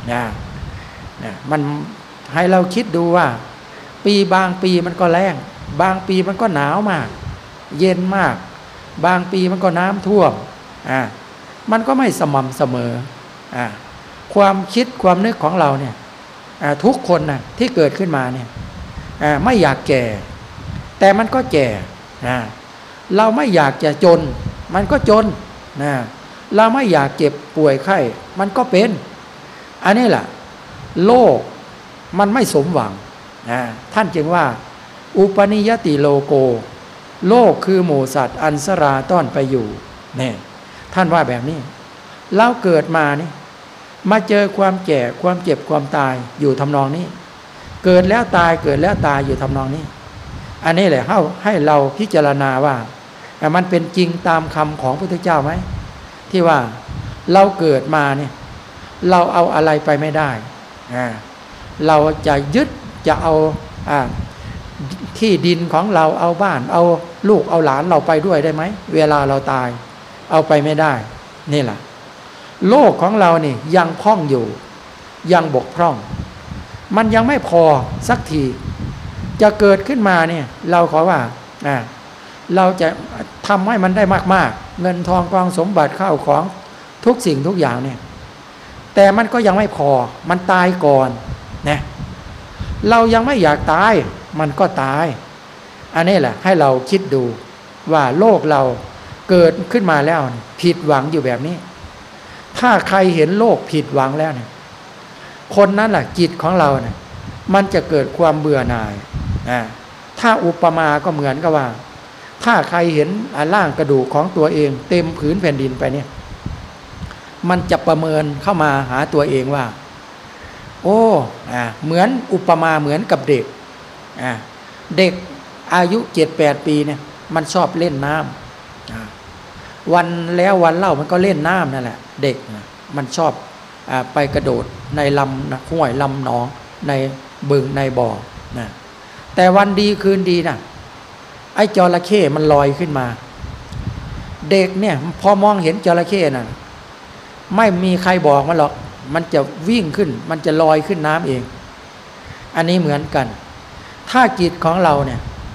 มันให้เราคิดดูว่าบางปีมันก็แล้งบางปีมันก็หนาวมากเย็นมากบางปีมันก็น้ำท่วมมันก็ไม่สม่ำเสมอความคิดความนึกของเราเนี่ยทุกคนนะที่เกิดขึ้นมาเนี่ยไม่อยากแก่แต่มันก็แก่เราไม่อยากจะจนมันก็จนเราไม่อยากเจ็บป่วยไข้มันก็เป็นอันนี้แหละโลกมันไม่สมหวังท่านจึงว่าอุปนิยติโลโกโลกคือหมู่สัตว์อันสราต้อนไปอยู่เนี่ยท่านว่าแบบนี้เราเกิดมานี่มาเจอความแก่ความเจ็บความตายอยู่ทำนองนี้เกิดแล้วตายเกิดแล้วตายอยู่ทำนองนี้อันนี้แหละให้เราพิจารณาว่ามันเป็นจริงตามคำของพระพุทธเจ้าไหมที่ว่าเราเกิดมาเนี่ยเราเอาอะไรไปไม่ได้เราจะยึดจะเอาที่ดินของเราเอาบ้านเอาลูกเอาหลานเราไปด้วยได้ไหมเวลาเราตายเอาไปไม่ได้นี่แหละโลกของเรานี่ยังพร่องอยู่ยังบกพร่องมันยังไม่พอสักทีจะเกิดขึ้นมาเนี่ยเราขอว่าเราจะทำให้มันได้มากๆเงินทองกองสมบัติข้าวของทุกสิ่งทุกอย่างเนี่ยแต่มันก็ยังไม่พอมันตายก่อนนะเรายังไม่อยากตายมันก็ตายอันนี้แหละให้เราคิดดูว่าโลกเราเกิดขึ้นมาแล้วผิดหวังอยู่แบบนี้ถ้าใครเห็นโลกผิดหวังแล้วเนี่ยคนนั้นแหละจิตของเราเนี่ยมันจะเกิดความเบื่อหน่ายถ้าอุปมาก็เหมือนกับว่าถ้าใครเห็นร่างกระดูกของตัวเองเต็มผืนแผ่นดินไปเนี่ยมันจะประเมินเข้ามาหาตัวเองว่าโอ้เหมือนอุปมาเหมือนกับเด็กเด็กอายุ 7-8 ปีเนี่ยมันชอบเล่นน้ำวันแล้ววันเล่ามันก็เล่นน้ำนั่นแหละเด็กมันชอบไปกระโดดในลำห้วยลำหนองในบึงในบ่อแต่วันดีคืนดีนะไอ้จระเข้มันลอยขึ้นมาเด็กเนี่ยพอมองเห็นจระเข้น่ะไม่มีใครบอกมันหรอกมันจะวิ่งขึ้นมันจะลอยขึ้นน้ำเองอันนี้เหมือนกันถ้าจิตของเราเนี่ย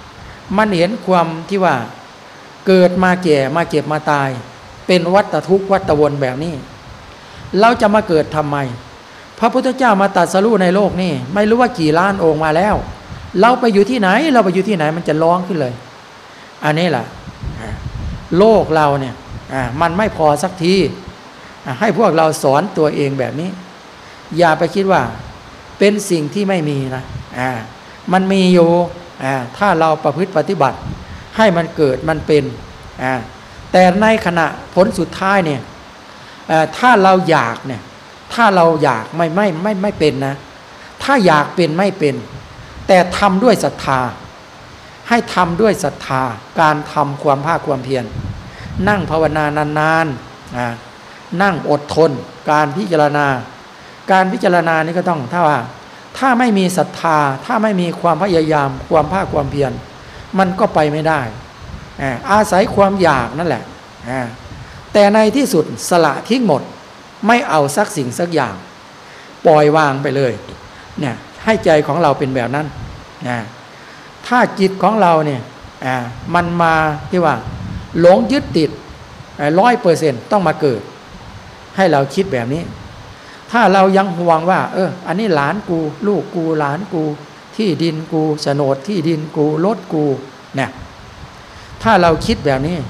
มันเห็นความที่ว่าเกิดมาแก่มาเจ็บมาตายเป็นวัฏทุกข์วัฏวนแบบนี้เราจะมาเกิดทำไมพระพุทธเจ้ามาตรัสรู้ในโลกนี่ไม่รู้ว่ากี่ล้านองค์มาแล้วเราไปอยู่ที่ไหนเราไปอยู่ที่ไหนมันจะร้องขึ้นเลยอันนี้แหละโลกเราเนี่ยมันไม่พอสักทีให้พวกเราสอนตัวเองแบบนี้อย่าไปคิดว่าเป็นสิ่งที่ไม่มีนะมันมีอยู่ถ้าเราประพฤติปฏิบัติให้มันเกิดมันเป็นแต่ในขณะผลสุดท้ายเนี่ยถ้าเราอยากเนี่ยถ้าเราอยากไม่เป็นนะถ้าอยากเป็นไม่เป็นแต่ทำด้วยศรัทธาให้ทำด้วยศรัทธาการทำความภาคความเพียรนั่งภาวนานานๆนั่งอดทนการพิจารณานี่ก็ต้องถ้าไม่มีศรัทธาถ้าไม่มีความพยายามความภาคความเพียรมันก็ไปไม่ได้อาศัยความอยากนั่นแหละแต่ในที่สุดสละทิ้งหมดไม่เอาสักสิ่งสักอย่างปล่อยวางไปเลยเนี่ยให้ใจของเราเป็นแบบนั้นถ้าจิตของเราเนี่ยมันมาที่ว่าหลงยึดติด100%ต้องมาเกิดให้เราคิดแบบนี้ถ้าเรายังห่วงว่าอันนี้หลานกูลูกกูหลานกูที่ดินกูโฉนดที่ดินกูรถกูเนี่ยถ้าเราคิดแบบนี้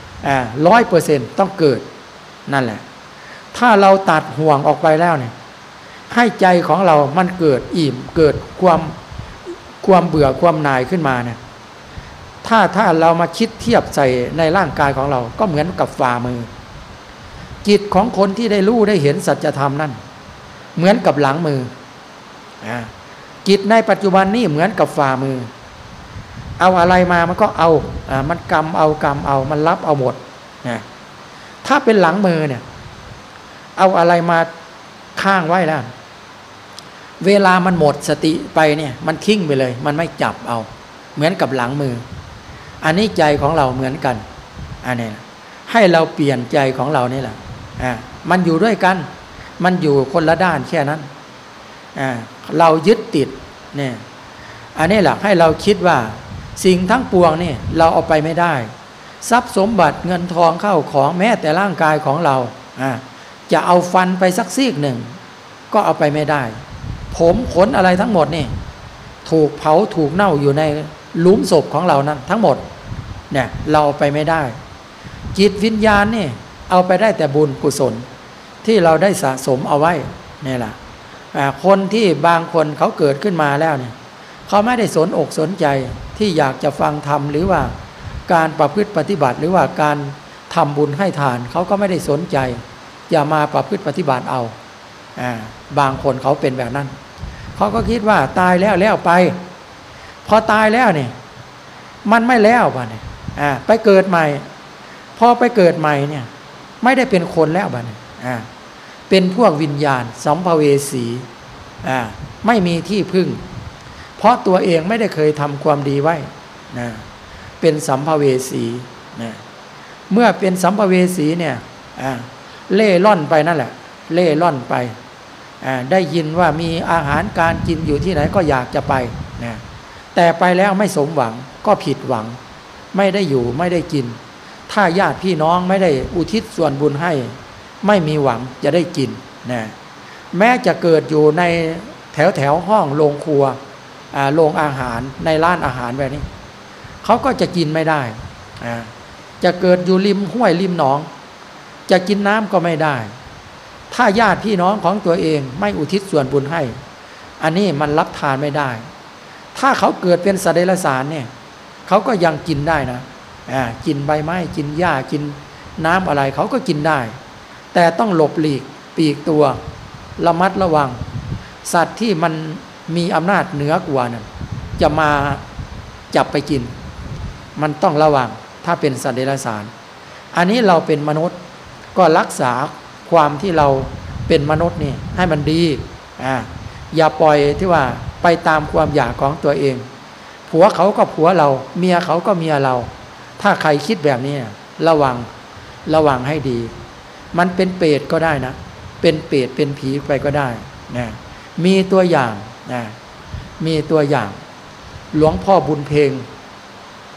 100%ต้องเกิดนั่นแหละถ้าเราตัดห่วงออกไปแล้วเนี่ยให้ใจของเรามันเกิดอิ่มเกิดความเบื่อความหน่ายขึ้นมาเนี่ยถ้าเรามาคิดเทียบใส่ในร่างกายของเราก็เหมือนกับฝ่ามือจิตของคนที่ได้รู้ได้เห็นสัจธรรมนั่นเหมือนกับหลังมือจิตในปัจจุบันนี่เหมือนกับฝ่ามือเอาอะไรมามันก็เอามันกำเอามันรับเอาหมดถ้าเป็นหลังมือเนี่ยเอาอะไรมาข้างไว้แล้วเวลามันหมดสติไปเนี่ยมันทิ้งไปเลยมันไม่จับเอาเหมือนกับหลังมืออันนี้ใจของเราเหมือนกันอันนี้ให้เราเปลี่ยนใจของเรานี่แหละมันอยู่ด้วยกันมันอยู่คนละด้านแค่นั้นเรายึดติดเนี่ยอันนี้แหละให้เราคิดว่าสิ่งทั้งปวงนี่เราเอาไปไม่ได้ทรัพย์สมบัติเงินทองเข้าของแม้แต่ร่างกายของเราจะเอาฟันไปสักซีกหนึ่งก็เอาไปไม่ได้ผมขนอะไรทั้งหมดนี่ถูกเผาถูกเน่าอยู่ในหลุมศพของเรานั้นทั้งหมดเนี่ยเราเอาไปไม่ได้จิตวิญญาณนี่เอาไปได้แต่บุญกุศลที่เราได้สะสมเอาไว้นี่แหละคนที่บางคนเขาเกิดขึ้นมาแล้วเนี่ยเขาไม่ได้สนอกสนใจที่อยากจะฟังธรรมหรือว่าการประพฤติปฏิบัติหรือว่าการทำบุญให้ทานเขาก็ไม่ได้สนใจอย่ามาประพฤติปฏิบัติเอาบางคนเขาเป็นแบบนั้นเขาก็คิดว่าตายแล้วไปพอตายแล้วเนี่ยมันไม่แล้วป่ะเนี่ยไปเกิดใหม่พอไปเกิดใหม่เนี่ยไม่ได้เป็นคนแล้วป่ะเนี่ยเป็นพวกวิญญาณสัมภเวสีไม่มีที่พึ่งเพราะตัวเองไม่ได้เคยทำความดีไว้เป็นสัมภเวสีเมื่อเป็นสัมภเวสีเนี่ยเล่ร่อนไปนั่นแหละเล่ร่อนไปได้ยินว่ามีอาหารการกินอยู่ที่ไหนก็อยากจะไปแต่ไปแล้วไม่สมหวังก็ผิดหวังไม่ได้อยู่ไม่ได้กินถ้าญาติพี่น้องไม่ได้อุทิศส่วนบุญให้ไม่มีหวังจะได้กินแม้จะเกิดอยู่ในแถวห้องโรงครัวโรงอาหารในร้านอาหารแบบนี้เขาก็จะกินไม่ได้จะเกิดอยู่ริมห้วยริมหนองจะกินน้ำก็ไม่ได้ถ้าญาติพี่น้องของตัวเองไม่อุทิศส่วนบุญให้อันนี้มันรับทานไม่ได้ถ้าเขาเกิดเป็นสัตว์เดรัจฉานเนี่ยเขาก็ยังกินได้นะกินใบไม้กินหญ้ากินน้ำอะไรเขาก็กินได้แต่ต้องหลบหลีกปีกตัวระมัดระวังสัตว์ที่มันมีอำนาจเหนือกว่านั้นจะมาจับไปกินมันต้องระวังถ้าเป็นสัตว์เดรัจฉานอันนี้เราเป็นมนุษย์ก็รักษาความที่เราเป็นมนุษย์นี่ให้มันดีอย่าปล่อยที่ว่าไปตามความอยากของตัวเองผัวเขาก็ผัวเราเมียเขาก็เมียเราถ้าใครคิดแบบนี้ระวังให้ดีมันเป็นเปรตก็ได้นะเป็นเปรตเป็นผีไปก็ได้นะมีตัวอย่างนะมีตัวอย่างหลวงพ่อบุญเพ็ง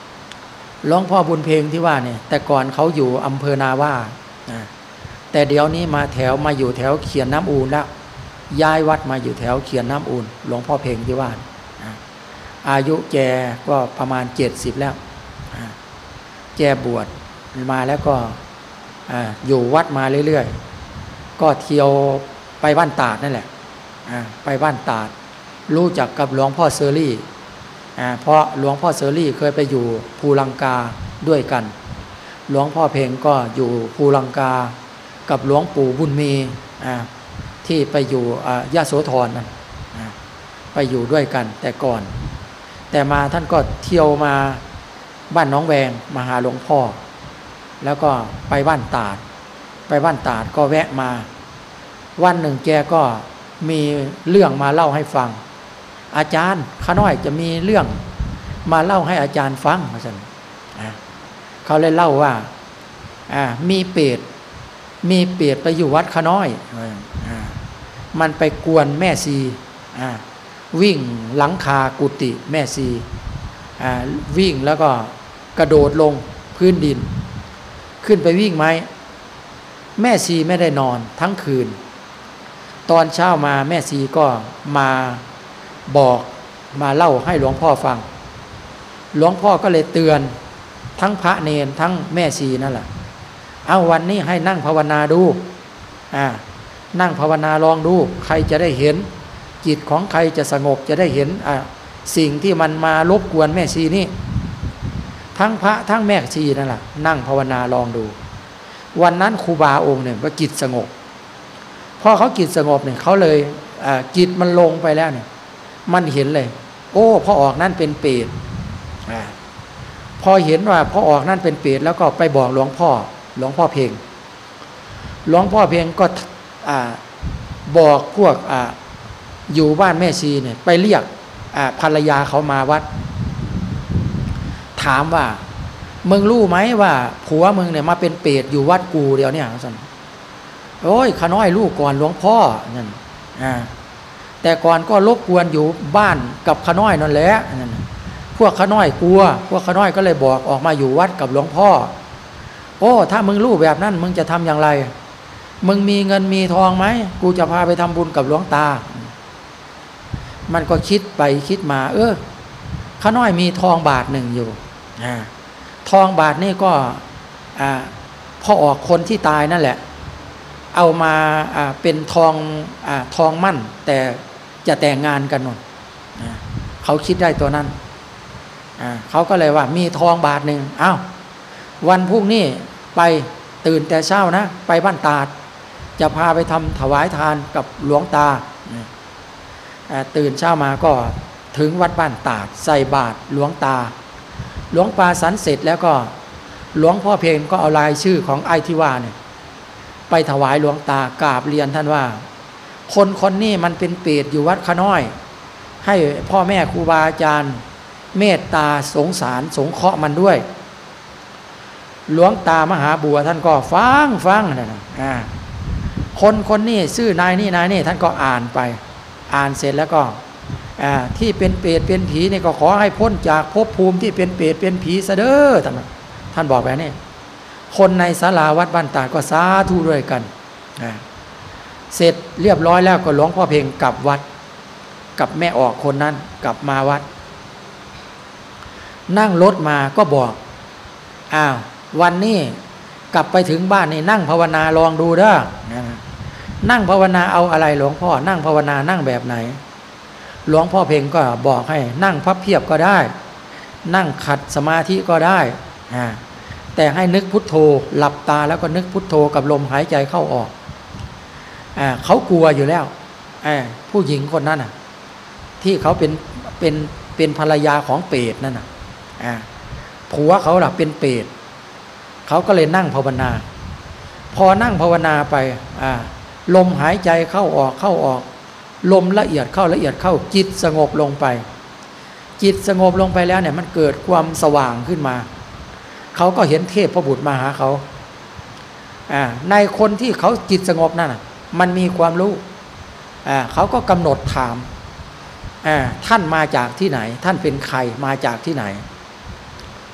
หลวงพ่อบุญเพ็งที่ว่าเนี่ยแต่ก่อนเขาอยู่อำเภอนาว่าแต่เดี๋ยวนี้มาอยู่แถวเขียนน้ำอูนแล้วย้ายวัดมาอยู่แถวเขียนน้ำอูนหลวงพ่อเพ็งที่ว่าอายุแกก็ประมาณ70แล้วแกบวชมาแล้วก็อยู่วัดมาเรื่อยๆก็เที่ยวไปบ้านตาดนั่นแหละไปบ้านตาดรู้จักกับหลวงพ่อเซอรี่เพราะหลวงพ่อเซอรี่เคยไปอยู่ภูลังกาด้วยกันหลวงพ่อเพ็งก็อยู่ภูลังกากับหลวงปู่บุญมีที่ไปอยู่ยโสธรนั่นไปอยู่ด้วยกันแต่ก่อนแต่มาท่านก็เที่ยวมาบ้านน้องแวงมาหาหลวงพ่อแล้วก็ไปบ้านตาดก็แวะมาวันหนึ่งแกก็มีเรื่องมาเล่าให้ฟังอาจารย์ข้าน้อยจะมีเรื่องมาเล่าให้อาจารย์ฟังว่าซั่นเขาเลยเล่าว่ามีเปรตไปอยู่วัดข้าน้อยมันไปกวนแม่ชีวิ่งหลังคากุฏิแม่ชีวิ่งแล้วก็กระโดดลงพื้นดินขึ้นไปวิ่งไหมแม่ชีไม่ได้นอนทั้งคืนตอนเช้ามาแม่ชีก็มาบอกมาเล่าให้หลวงพ่อฟังหลวงพ่อก็เลยเตือนทั้งพระเนรทั้งแม่ชีนั่นแหละเอาวันนี้ให้นั่งภาวนาดูนั่งภาวนาลองดูใครจะได้เห็นจิตของใครจะสงบจะได้เห็นสิ่งที่มันมารบกวนแม่ชีนี่ทั้งพระทั้งแม่ชีนั่นแหละนั่งภาวนาลองดูวันนั้นครูบาองค์หนึ่งก็จิตสงบพอเขาจิตสงบเนี่ยเขาเลยจิตมันลงไปแล้วเนี่ยมันเห็นเลยโอ้พอออกนั่นเป็นเปรตพอเห็นว่าพอออกนั่นเป็นเปรตแล้วก็ไปบอกหลวงพ่อเพ็งก็บอกพวกอยู่บ้านแม่ชีเนี่ยไปเรียกภรรยาเขามาวัดถามว่ามึงรู้ไหมว่าผัวมึงเนี่ยมาเป็นเปรตอยู่วัดกูเดียวเนี่ยสั่นโอ้ยข้าน้อยลูกก่อนหลวงพ่อนั่นแต่ก่อนก็รบกวนอยู่บ้านกับข้าน้อยนั่นแหละนั่นพวกข้าน้อยกลัวพวกข้าน้อยก็เลยบอกออกมาอยู่วัดกับหลวงพ่อโอ้ถ้ามึงรู้แบบนั้นมึงจะทำอย่างไรมึงมีเงินมีทองไหมกูจะพาไปทำบุญกับหลวงตามันก็คิดไปคิดมาข้าน้อยมีทองบาทหนึ่งอยู่ทองบาทนี่ก็พอออกคนที่ตายนั่นแหละเอามาเป็นทองมั่นแต่จะแต่งงานกันนู่นเขาคิดได้ตัวนั้นเขาก็เลยว่ามีทองบาทหนึ่งวันพรุ่งนี้ไปตื่นแต่เช้านะไปบ้านตาดจะพาไปทำถวายทานกับหลวงตาตื่นเช้ามาก็ถึงวัดบ้านตาดใส่บาตรหลวงตาหลวงปาสันเสร็จแล้วก็หลวงพ่อเพลก็เอารายชื่อของไอ้ที่ว่าเนี่ยไปถวายหลวงตากราบเรียนท่านว่าคนนี้มันเป็นเปรตอยู่วัดข้าน้อยให้พ่อแม่ครูบาอาจารย์เมตตาสงสารสงเคราะห์มันด้วยหลวงตามหาบัวท่านก็ฟังนะคนนี้ชื่อนายนี่ท่านก็อ่านไปเสร็จแล้วก็ที่เป็นเปรตเป็นผีนี่ก็ขอให้พ้นจากภพภูมิที่เป็นเปรตเป็นผีซะเด้อท่านบอกแบบนี้คนในศาลาวัดบ้านตาดก็สาธุด้วยกันเสร็จเรียบร้อยแล้วก็หลวงพ่อเพ็งกลับวัดกับแม่ออกคนนั้นกลับมาวัดนั่งรถมาก็บอกวันนี้กลับไปถึงบ้านนี่นั่งภาวนาลองดูเด้อนั่งภาวนาเอาอะไรหลวงพ่อนั่งภาวนานั่งแบบไหนหลวงพ่อเพ็งก็บอกให้นั่งพับเพียบก็ได้นั่งขัดสมาธิก็ได้แต่ให้นึกพุทโธหลับตาแล้วก็นึกพุทโธกับลมหายใจเข้าออกเขากลัวอยู่แล้วผู้หญิงคนนั้นที่เขาเป็นภรรยาของเปรตนั่นผัวเขาเป็นเปรตเขาก็เลยนั่งภาวนาพอนั่งภาวนาไปลมหายใจเข้าออกลมละเอียดเข้าละเอียดเข้าจิตสงบลงไปแล้วเนี่ยมันเกิดความสว่างขึ้นมาเขาก็เห็นเทพพระบุตรมาหาเขาในคนที่เขาจิตสงบนั่นมันมีความรู้เขาก็กำหนดถามท่านมาจากที่ไหนท่านเป็นใครมาจากที่ไหน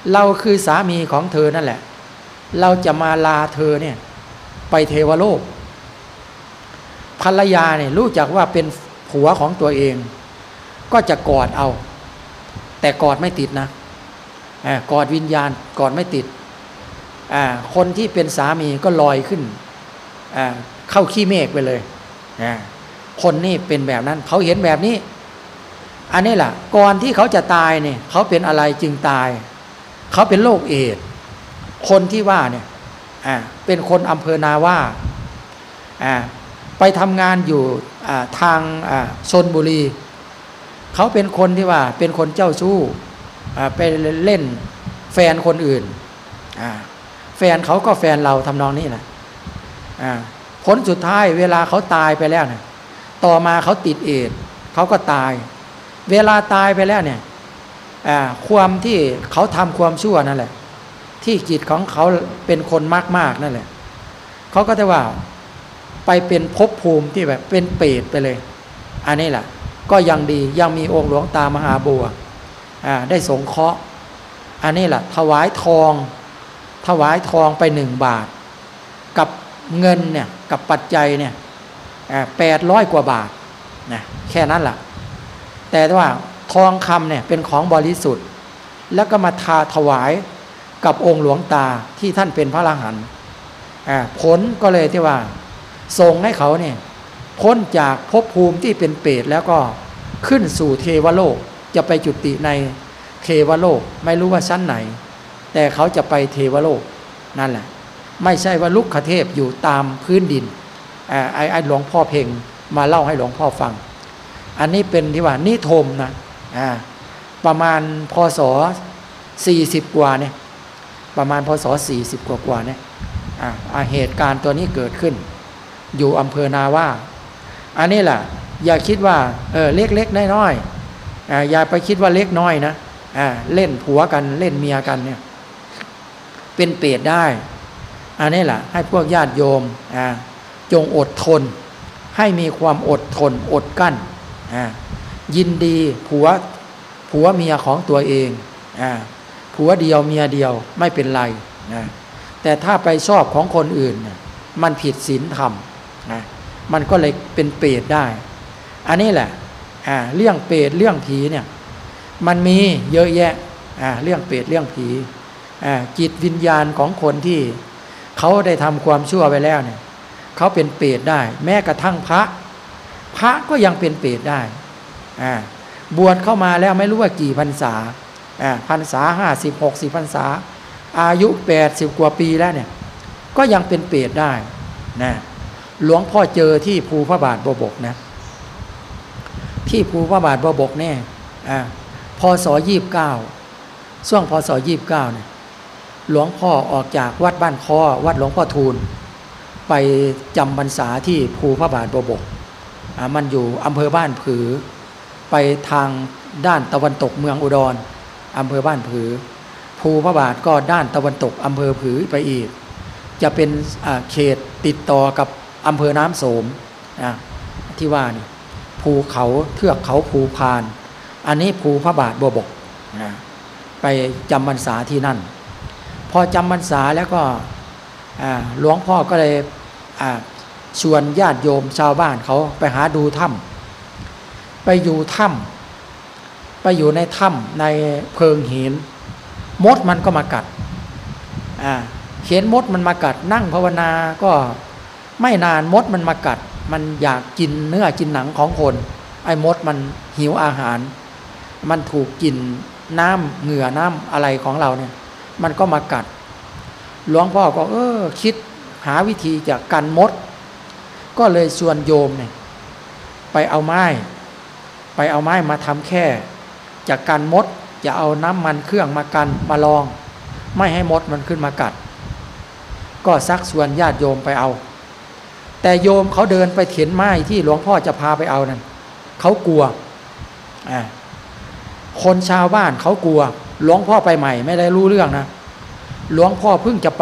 เราคือสามีของเธอนั่นแหละเราจะมาลาเธอเนี่ยไปเทวโลกภรรยาเนี่ยรู้จักว่าเป็นผัวของตัวเองก็จะกอดเอาแต่กอดไม่ติดนะกอดวิญญาณกอดไม่ติดคนที่เป็นสามีก็ลอยขึ้นเข้าขี้เมฆไปเลยคนนี่เป็นแบบนั้นเขาเห็นแบบนี้อันนี้แหละก่อนที่เขาจะตายเนี่ยเขาเป็นอะไรจึงตายเขาเป็นโรคเอดส์คนที่ว่าเนี่ยเป็นคนอำเภอนาว่าไปทำงานอยู่ทางชลบุรีเขาเป็นคนที่ว่าเป็นคนเจ้าชู้ไปเล่นแฟนคนอื่นแฟนเขาก็แฟนเราทำนองนี้แหละผลสุดท้ายเวลาเขาตายไปแล้วเนี่ยต่อมาเขาติดเอดส์เขาก็ตายเวลาตายไปแล้วเนี่ยความที่เขาทำความชั่วนั่นแหละที่จิตของเขาเป็นคนมากๆนั่นแหละเขาก็จะว่าไปเป็นภพภูมิที่แบบเป็นเปรตไปเลยอันนี้แหละก็ยังดียังมีองค์หลวงตามหาบัวได้สงเคราะห์อันนี้แหละถวายทองไป1 บาทกับเงินเนี่ยกับปัจจัยเนี่ย800 กว่าบาทนะแค่นั้นแหละแต่ว่าทองคำเนี่ยเป็นของบริสุทธิ์แล้วก็มาถวายกับองค์หลวงตาที่ท่านเป็นพระอรหันต์ผลก็เลยที่ว่าส่งให้เขาเนี่ยพ้นจากภพภูมิที่เป็นเปรตแล้วก็ขึ้นสู่เทวโลกจะไปจุติในเทวโลกไม่รู้ว่าชั้นไหนแต่เขาจะไปเทวโลกนั่นแหละไม่ใช่ว่าลุกขเทพอยู่ตามพื้นดินไอ้หลวงพ่อเพ่งมาเล่าให้หลวงพ่อฟังอันนี้เป็นที่ว่านิทมนะประมาณพศ40 กว่าเนี่ยประมาณพศ40 กว่าเนี่ยเหตุการณ์ตัวนี้เกิดขึ้นอยู่อำเภอนาว่าอันนี้แหละอย่าคิดว่าเล็กๆน้อยๆอย่าไปคิดว่าเล็กน้อยนะเล่นผัวกันเล่นเมียกันเนี่ยเป็นเปรตได้อันนี้แหละให้พวกญาติโยมจงอดทนให้มีความอดทนอดกั้นยินดีผัวเมียของตัวเองผัวเดียวเมียเดียวไม่เป็นไรนะแต่ถ้าไปชอบของคนอื่นมันผิดศีลธรรมนะมันก็เลยเป็นเปรตได้อันนี้แหละเรื่องเปรตเรื่องผีเนี่ยมันมีเยอะแยะเรื่องเปรตเรื่องผีจิตวิญญาณของคนที่เขาได้ทำความชั่วไปแล้วเนี่ยเขาเป็นเปรตได้แม้กระทั่งพระก็ยังเป็นเปรตได้บวชเข้ามาแล้วไม่รู้ว่ากี่พรรษาพรรษา50 60 พรรษาอายุ80 กว่าปีแล้วเนี่ยก็ยังเป็นเปรตได้นะหลวงพ่อเจอที่ภูพระบาทบวบกนะที่ภูพระบาทบวบกเนี่ยพศ29ช่วงพศ29เนี่ยหลวงพ่อออกจากวัดบ้านคอวัดหลวงพ่อทูลไปจำพรรษาที่ภูพระบาทบวบกมันอยู่อำเภอบ้านผือไปทางด้านตะวันตกเมืองอุดรอำเภอบ้านผือภูพระบาทก็ด้านตะวันตกอำเภอผือไปอีกจะเป็นเขตติดต่อกับอำเภอน้ำโสมที่ว่านี่ภูเขาเทือกเขาภูพานอันนี้ภูพระบาทบวบกไปจำพรรษาที่นั่นพอจำพรรษาแล้วก็หลวงพ่อก็เลยชวนญาติโยมชาวบ้านเขาไปหาดูถ้ำไปอยู่ถ้ำไปอยู่ในถ้ำในเพิงหินมดมันก็มากัดเห็นมดมันมากัดนั่งภาวนาก็ไม่นานมดมันมากัดมันอยากกินเนื้อกินหนังของคนไอ้มดมันหิวอาหารมันถูกกินน้ำเหงื่อน้ำอะไรของเราเนี่ยมันก็มากัดหลวงพ่อก็คิดหาวิธีจะกันมดก็เลยชวนโยมเนี่ยไปเอาไม้มาทำแค่จะกันมดจะเอาน้ำมันเครื่องมากันมาลองไม่ให้มดมันขึ้นมากัดก็ซักชวนญาติโยมไปเอาแต่โยมเขาเดินไปเถียนไม้ที่หลวงพ่อจะพาไปเอานั่นเขากลัวคนชาวบ้านเขากลัวหลวงพ่อไปใหม่ไม่ได้รู้เรื่องนะหลวงพ่อเพิ่งจะไป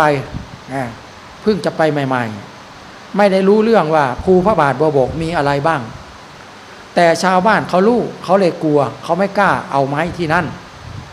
ใหม่ๆไม่ได้รู้เรื่องว่าภูพระบาทบวบกมีอะไรบ้างแต่ชาวบ้านเขารู้เขาเลยกลัวเขาไม่กล้าเอาไม้ที่นั่น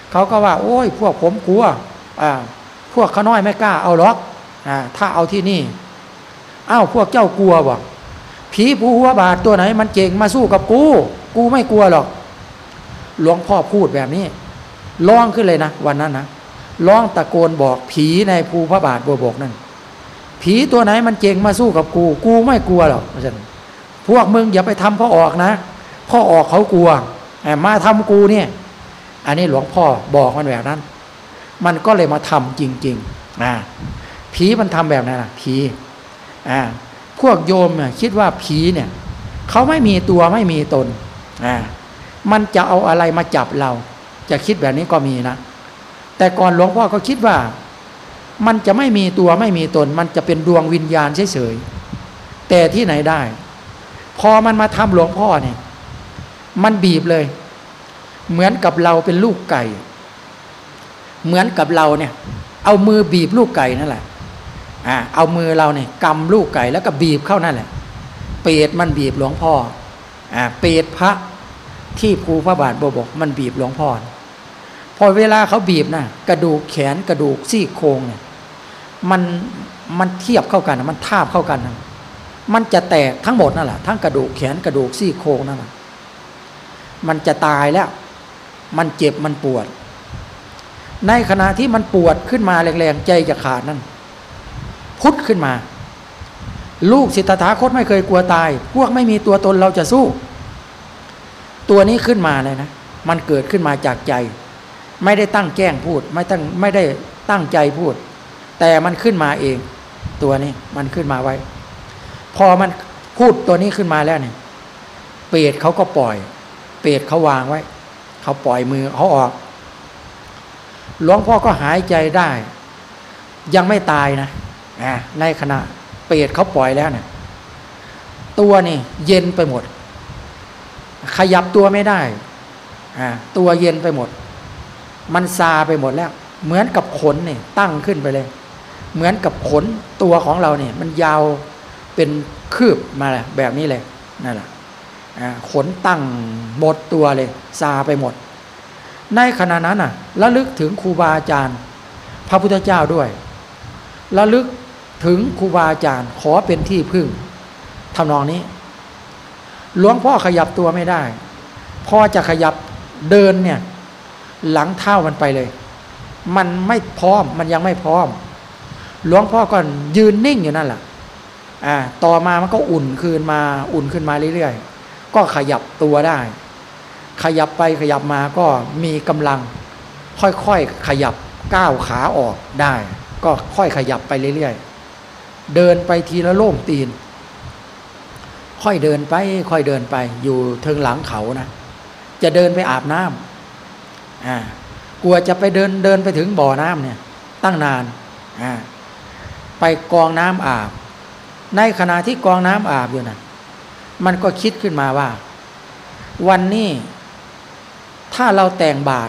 เขาก็ว่าโอ้ยพวกผมกลัวพวกข้าน้อยไม่กล้าเอาหรอกถ้าเอาที่นี่พวกเจ้ากลัวบ่ผีผู้หัวบาทตัวไหนมันเก่งมาสู้กับกูไม่กลัวหรอกหลวงพ่อพูดแบบนี้ร้องขึ้นเลยนะวันนั้นนะร้องตะโกนบอกผีในภูพระบาทบัวบกนั่นผีตัวไหนมันเก่งมาสู้กับกูไม่กลัวหรอกพวกมึงอย่าไปทำพ่อออกนะพ่อออกเขากลัวมาทำกูเนี่ยอันนี้หลวงพ่อบอกมันแบบนั้นมันก็เลยมาทำจริงๆผีมันทำแบบนั้นผีพวกโยมคิดว่าผีเนี่ยเขาไม่มีตัวไม่มีตนมันจะเอาอะไรมาจับเราจะคิดแบบนี้ก็มีนะแต่ก่อนหลวงพ่อก็คิดว่ามันจะไม่มีตัวไม่มีตนมันจะเป็นดวงวิญญาณเฉยๆแต่ที่ไหนได้พอมันมาทำหลวงพ่อเนี่ยมันบีบเลยเหมือนกับเราเป็นลูกไก่เหมือนกับเราเนี่ยเอามือบีบลูกไก่นั่นแหละเอามือเราเนี่ยกำลูกไก่แล้วก็บีบเข้านั่นแหละเปรตมันบีบหลวงพ่อเปรตพระที่ภูพระบาทบัวบกมันบีบหลวงพ่อพอเวลาเขาบีบนะกระดูกแขนกระดูกซี่โครงเนี่ยมันเทียบเข้ากันมันทาบเข้ากันมันจะแตกทั้งหมดนั่นแหละทั้งกระดูกแขนกระดูกซี่โครงนั่นแหละมันจะตายแล้วมันเจ็บมันปวดในขณะที่มันปวดขึ้นมาแรงๆใจจะขาดนั่นพุทธขึ้นมาลูกศิษย์ตถาคตไม่เคยกลัวตายพวกไม่มีตัวตนเราจะสู้ตัวนี้ขึ้นมาเลยนะมันเกิดขึ้นมาจากใจไม่ได้ตั้งแกล้งพูดไม่ได้ตั้งใจพูดแต่มันขึ้นมาเองตัวนี้มันขึ้นมาไว้พอมันพูดตัวนี้ขึ้นมาแล้วเนี่ยเปรตเขาก็ปล่อยเปรตเขาวางไว้เขาปล่อยมือเขาออกหลวงพ่อก็หายใจได้ยังไม่ตายนะในขณะเปรตเขาปล่อยแล้วเนี่ยตัวนี่เย็นไปหมดขยับตัวไม่ได้ตัวเย็นไปหมดมันซาไปหมดแล้วเหมือนกับขนนี่ตั้งขึ้นไปเลยเหมือนกับขนตัวของเราเนี่ยมันยาวเป็นคืบมาแบบนี้เลยนั่นแหละขนตั้งหมดตัวเลยซาไปหมดในขณะนั้นระลึกถึงครูบาอาจารย์พระพุทธเจ้าด้วยระลึกถึงครูบาอาจารย์ขอเป็นที่พึ่งทำนองนี้หลวงพ่อขยับตัวไม่ได้พอจะขยับเดินเนี่ยหลังเท้ามันไปเลยมันไม่พร้อมมันยังไม่พร้อมหลวงพ่อก็ยืนนิ่งอยู่นั่นแหละต่อมามันก็อุ่นขึ้นมาเรื่อยๆก็ขยับตัวได้ขยับไปขยับมาก็มีกำลังค่อยๆขยับก้าวขาออกได้ก็ค่อยขยับไปเรื่อยๆเดินไปทีละโล่งตีนค่อยเดินไปค่อยเดินไปอยู่เทิงหลังเขานะจะเดินไปอาบน้ำกลัวจะไปเดินไปถึงบ่อน้ำเนี่ยตั้งนานไปกองน้ำอาบในขณะที่กองน้ำอาบอยู่นะมันก็คิดขึ้นมาว่าวันนี้ถ้าเราแต่งบาตร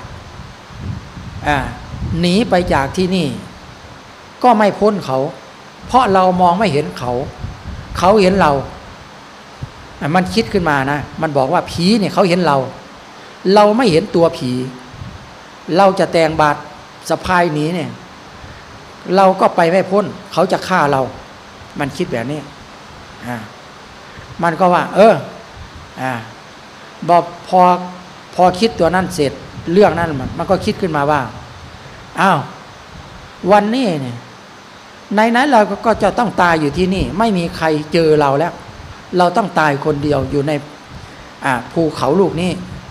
หนีไปจากที่นี่ก็ไม่พ้นเขาเพราะเรามองไม่เห็นเขาเห็นเรามันคิดขึ้นมานะมันบอกว่าผีเนี่ยเขาเห็นเราไม่เห็นตัวผีเราจะแต่งบาตรสะพายหนีเนี่ยเราก็ไปไม่พ้นเขาจะฆ่าเรามันคิดแบบนี้มันก็ว่าบอกพอคิดตัวนั้นเสร็จเรื่องนั้นมันก็คิดขึ้นมาว่าวันนี้เนี่ยไหนเราก็จะต้องตายอยู่ที่นี่ไม่มีใครเจอเราแล้วเราต้องตายคนเดียวอยู่ในภูเขาลูกนี้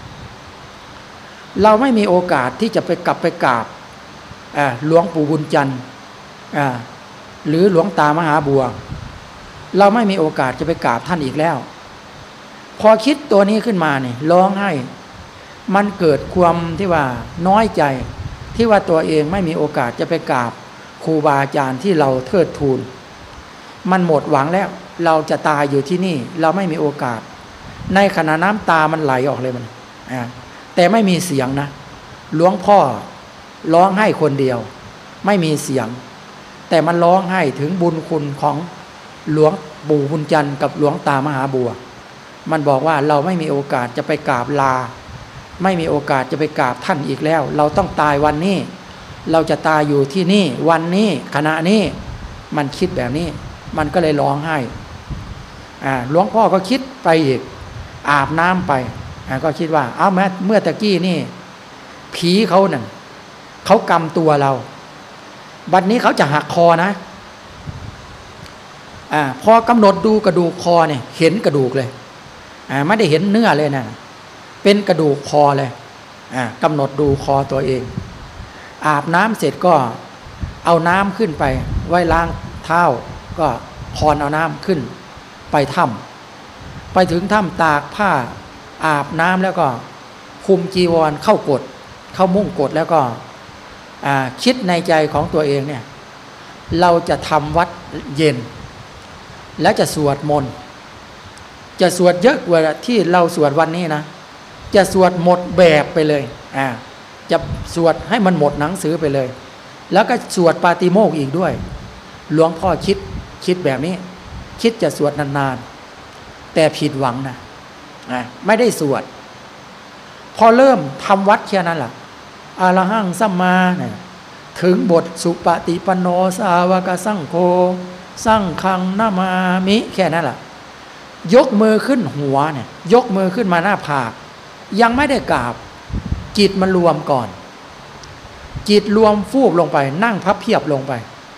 เราไม่มีโอกาสที่จะไปกลับไปกราบหลวงปู่บุญจันทร์หรือหลวงตามหาบัวเราไม่มีโอกาสจะไปกราบท่านอีกแล้วพอคิดตัวนี้ขึ้นมาเนี่ยร้องไห้มันเกิดความที่ว่าน้อยใจที่ว่าตัวเองไม่มีโอกาสจะไปกราบครูบาอาจารย์ที่เราเทิดทูนมันหมดหวังแล้วเราจะตายอยู่ที่นี่เราไม่มีโอกาสในขณะน้ำตามันไหลออกเลยมันแต่ไม่มีเสียงนะหลวงพ่อร้องไห้คนเดียวไม่มีเสียงแต่มันร้องไห้ถึงบุญคุณของหลวงปู่บุญจันทร์กับหลวงตามหาบัวมันบอกว่าเราไม่มีโอกาสจะไปกราบลาไม่มีโอกาสจะไปกราบท่านอีกแล้วเราต้องตายวันนี้เราจะตายอยู่ที่นี่วันนี้ขณะนี้มันคิดแบบนี้มันก็เลยร้องไห้หลวงพ่อก็คิดไปอีกอาบน้ำไปก็คิดว่าเอาแม้เมื่อตะกี้นี่ผีเขานั่นเขากำตัวเราบัดนี้เขาจะหักคอนะพอกำหนดดูกระดูกคอเนี่ยเห็นกระดูกเลยไม่ได้เห็นเนื้อเลยนะเป็นกระดูกคอเลยกำหนดดูคอตัวเองอาบน้ำเสร็จก็เอาน้ำขึ้นไปไว้ล้างเท้าก็คอนเอาน้ำขึ้นไปถ้ำไปถึงถ้ำตากผ้าอาบน้ำแล้วก็คุมจีวรเข้ากดเข้ามุ่งกดแล้วก็คิดในใจของตัวเองเนี่ยเราจะทำวัดเย็นแล้วจะสวดมนต์จะสวดเยอะกว่าที่เราสวดวันนี้นะจะสวดหมดแบบไปเลยจะสวดให้มันหมดหนังสือไปเลยแล้วก็สวดปาติโมกข์อีกด้วยหลวงพ่อคิดแบบนี้คิดจะสวดนานๆแต่ผิดหวังนะไม่ได้สวดพอเริ่มทำวัดแค่นั้นล่ะอะระหังสัมมาเนี่ยถึงบทสุปฏิปันโนสาวกสังโฆสังฆังนามามิแค่นั้นล่ะยกมือขึ้นหัวเนี่ยยกมือขึ้นมาหน้าผากยังไม่ได้กราบจิตมันรวมก่อนจิตรวมฟูบลงไปนั่งพับเพียบลงไป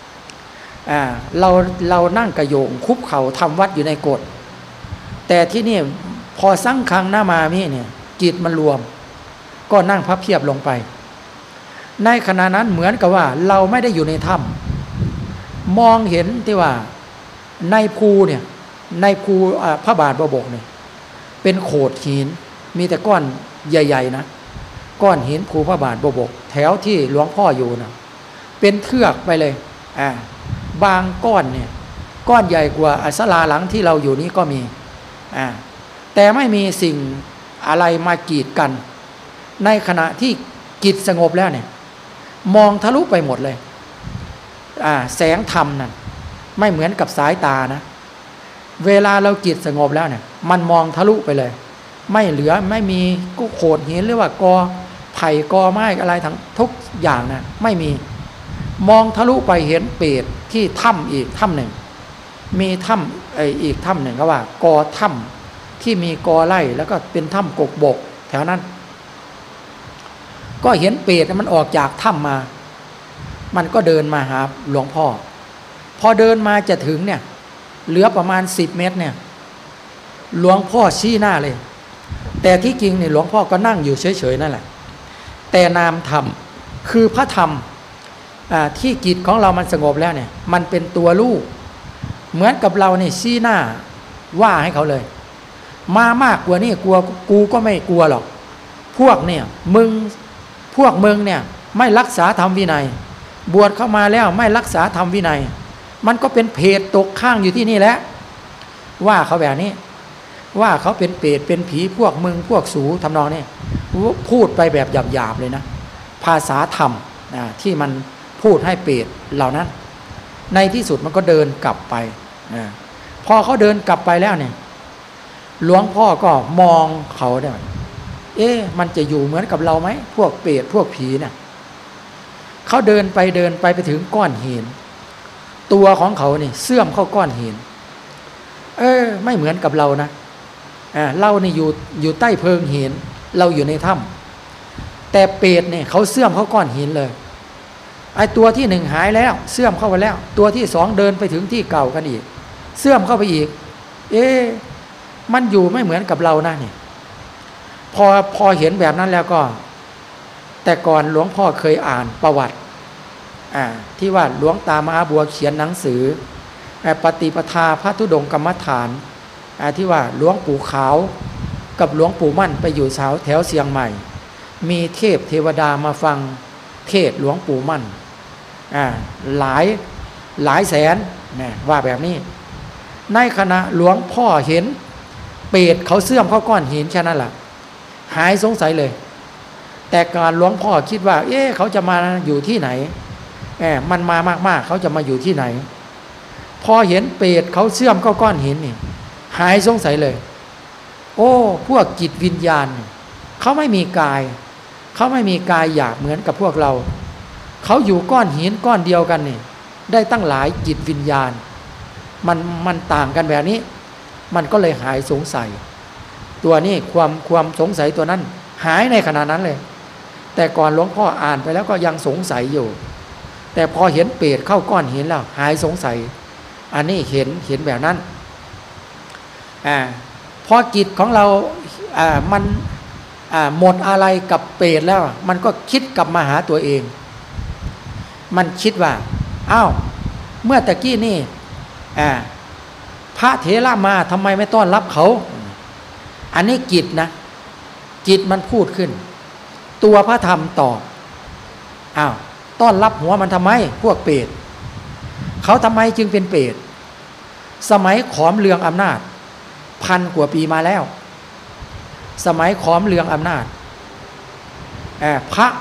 เรานั่งกระโยงคุบเข่าทำวัดอยู่ในกฎแต่ที่นี่พอสังฆังนามามิเนี่ยจิตมันรวมก็นั่งพับเพียบลงไปในขณะนั้นเหมือนกับว่าเราไม่ได้อยู่ในถ้ำมองเห็นที่ว่าในภูเนี่ยในภูพระบาทบกเนี่ยเป็นโขดหินมีแต่ก้อนใหญ่ๆนะก้อนหินภูพระบาทบกแถวที่หลวงพ่ออยู่นะเป็นเทือกไปเลยบางก้อนเนี่ยก้อนใหญ่กว่าศาลาหลังที่เราอยู่นี้ก็มีแต่ไม่มีสิ่งอะไรมากีดกันในขณะที่จิตสงบแล้วเนี่ยมองทะลุไปหมดเลยแสงธรรมนั่นไม่เหมือนกับสายตานะเวลาเราจิตสงบแล้วเนี่ยมันมองทะลุไปเลยไม่เหลือไม่มีก็โขดหินหรือว่ากอไผ่กอไม้อะไรทั้งทุกอย่างนะไม่มีมองทะลุไปเห็นเปรตที่ถ้ำอีกถ้ำหนึ่งมีถ้ำอีกถ้ำหนึ่งก็ว่ากอถ้ำที่มีกอไร่แล้วก็เป็นถ้ำกกบกแถวนั้นก็เห็นเปรตมันออกจากถ้ำมามันก็เดินมาหาหลวงพ่อพอเดินมาจะถึงเนี่ยเหลือประมาณ10 เมตรเนี่ยหลวงพ่อชี้หน้าเลยแต่ที่จริงเนี่ยหลวงพ่อก็นั่งอยู่เฉยๆนั่นแหละแต่นามธรรมคือพระธรรมที่จิตของเรามันสงบแล้วเนี่ยมันเป็นตัวลูกเหมือนกับเราเนี่ยชี้หน้าว่าให้เขาเลยมามากกว่านี่กลัวกูก็ไม่กลัวหรอกพวกเนี่ยพวกมึงเนี่ยไม่รักษาธรรมวินัยบวชเข้ามาแล้วไม่รักษาธรรมวินัยมันก็เป็นเพศตกข้างอยู่ที่นี่แหละว่าเขาแบบนี้ว่าเขาเป็นเปรตเป็นผีพวกมึงพวกสูทำนองนี้พูดไปแบบหยาบๆเลยนะภาษาธรรมที่มันพูดให้เปรตเหล่านั้นในที่สุดมันก็เดินกลับไปพอเขาเดินกลับไปแล้วเนี่ยหลวงพ่อก็มองเขาเนี่ยมันจะอยู่เหมือนกับเราไหมพวกเปรตพวกผีเนี่ยเขาเดินไปถึงก้อนหินตัวของเขาเนี่ยเสื่อมเข้าก้อนหินไม่เหมือนกับเรานะเราเนี่ยอยู่ใต้เพิงหินเราอยู่ในถ้ำแต่เปรตเนี่ยเขาเสื่อมเข้าก้อนหินเลยไอ้ตัวที่1หายแล้วเสื่อมเข้าไปแล้วตัวที่2เดินไปถึงที่เก่ากันอีกเสื่อมเข้าไปอีกมันอยู่ไม่เหมือนกับเรานะเนี่ยพอเห็นแบบนั้นแล้วก็แต่ก่อนหลวงพ่อเคยอ่านประวัติที่ว่าหลวงตามหาบัวเขียนหนังสือปฏิปทาพระธุดงค์กรรมฐานที่ว่าหลวงปู่ขาวกับหลวงปู่มั่นไปอยู่แถวเชียงใหม่มีเทพเทวดามาฟังเทศหลวงปู่มั่นหลายแสนว่าแบบนี้ในขณะหลวงพ่อเห็นเปรตเขาเสื่อมเข้าก้อนหินแค่นั้นแหละหายสงสัยเลยแต่การหลวงพ่อคิดว่าเขาจะมาอยู่ที่ไหนมันมามากๆเขาจะมาอยู่ที่ไหนพอเห็นเปรตเขาเสื่อมเข้าก้อนหินนี่หายสงสัยเลยพวกจิตวิญญาณเขาไม่มีกายเขาไม่มีกายหยาบเหมือนกับพวกเราเขาอยู่ก้อนหินก้อนเดียวกันนี่ได้ตั้งหลายจิตวิญญาณมันต่างกันแบบนี้มันก็เลยหายสงสัยตัวนี้ความสงสัยตัวนั้นหายในขณะนั้นเลยแต่ก่อนหลวงพ่ออ่านไปแล้วก็ยังสงสัยอยู่แต่พอเห็นเปรตเข้าก้อนหินแล้วหายสงสัยอันนี้เห็นแบบนั้นพอจิตของเรามันหมดอะไรกับเปรตแล้วมันก็คิดกลับมาหาตัวเองมันคิดว่าอ้าวเมื่อตะกี้นี่พระเถระมาทำไมไม่ต้อนรับเขาอันนี้จิตนะจิตมันพูดขึ้นตัวพระธรรมตอบอ้าวต้อนรับหัวมันทำไมพวกเปรตเขาทำไมจึงเป็นเปรตสมัยขอมเรืองอำนาจ1,000 กว่าปีมาแล้วสมัยขอมเรืองอำนาจพระ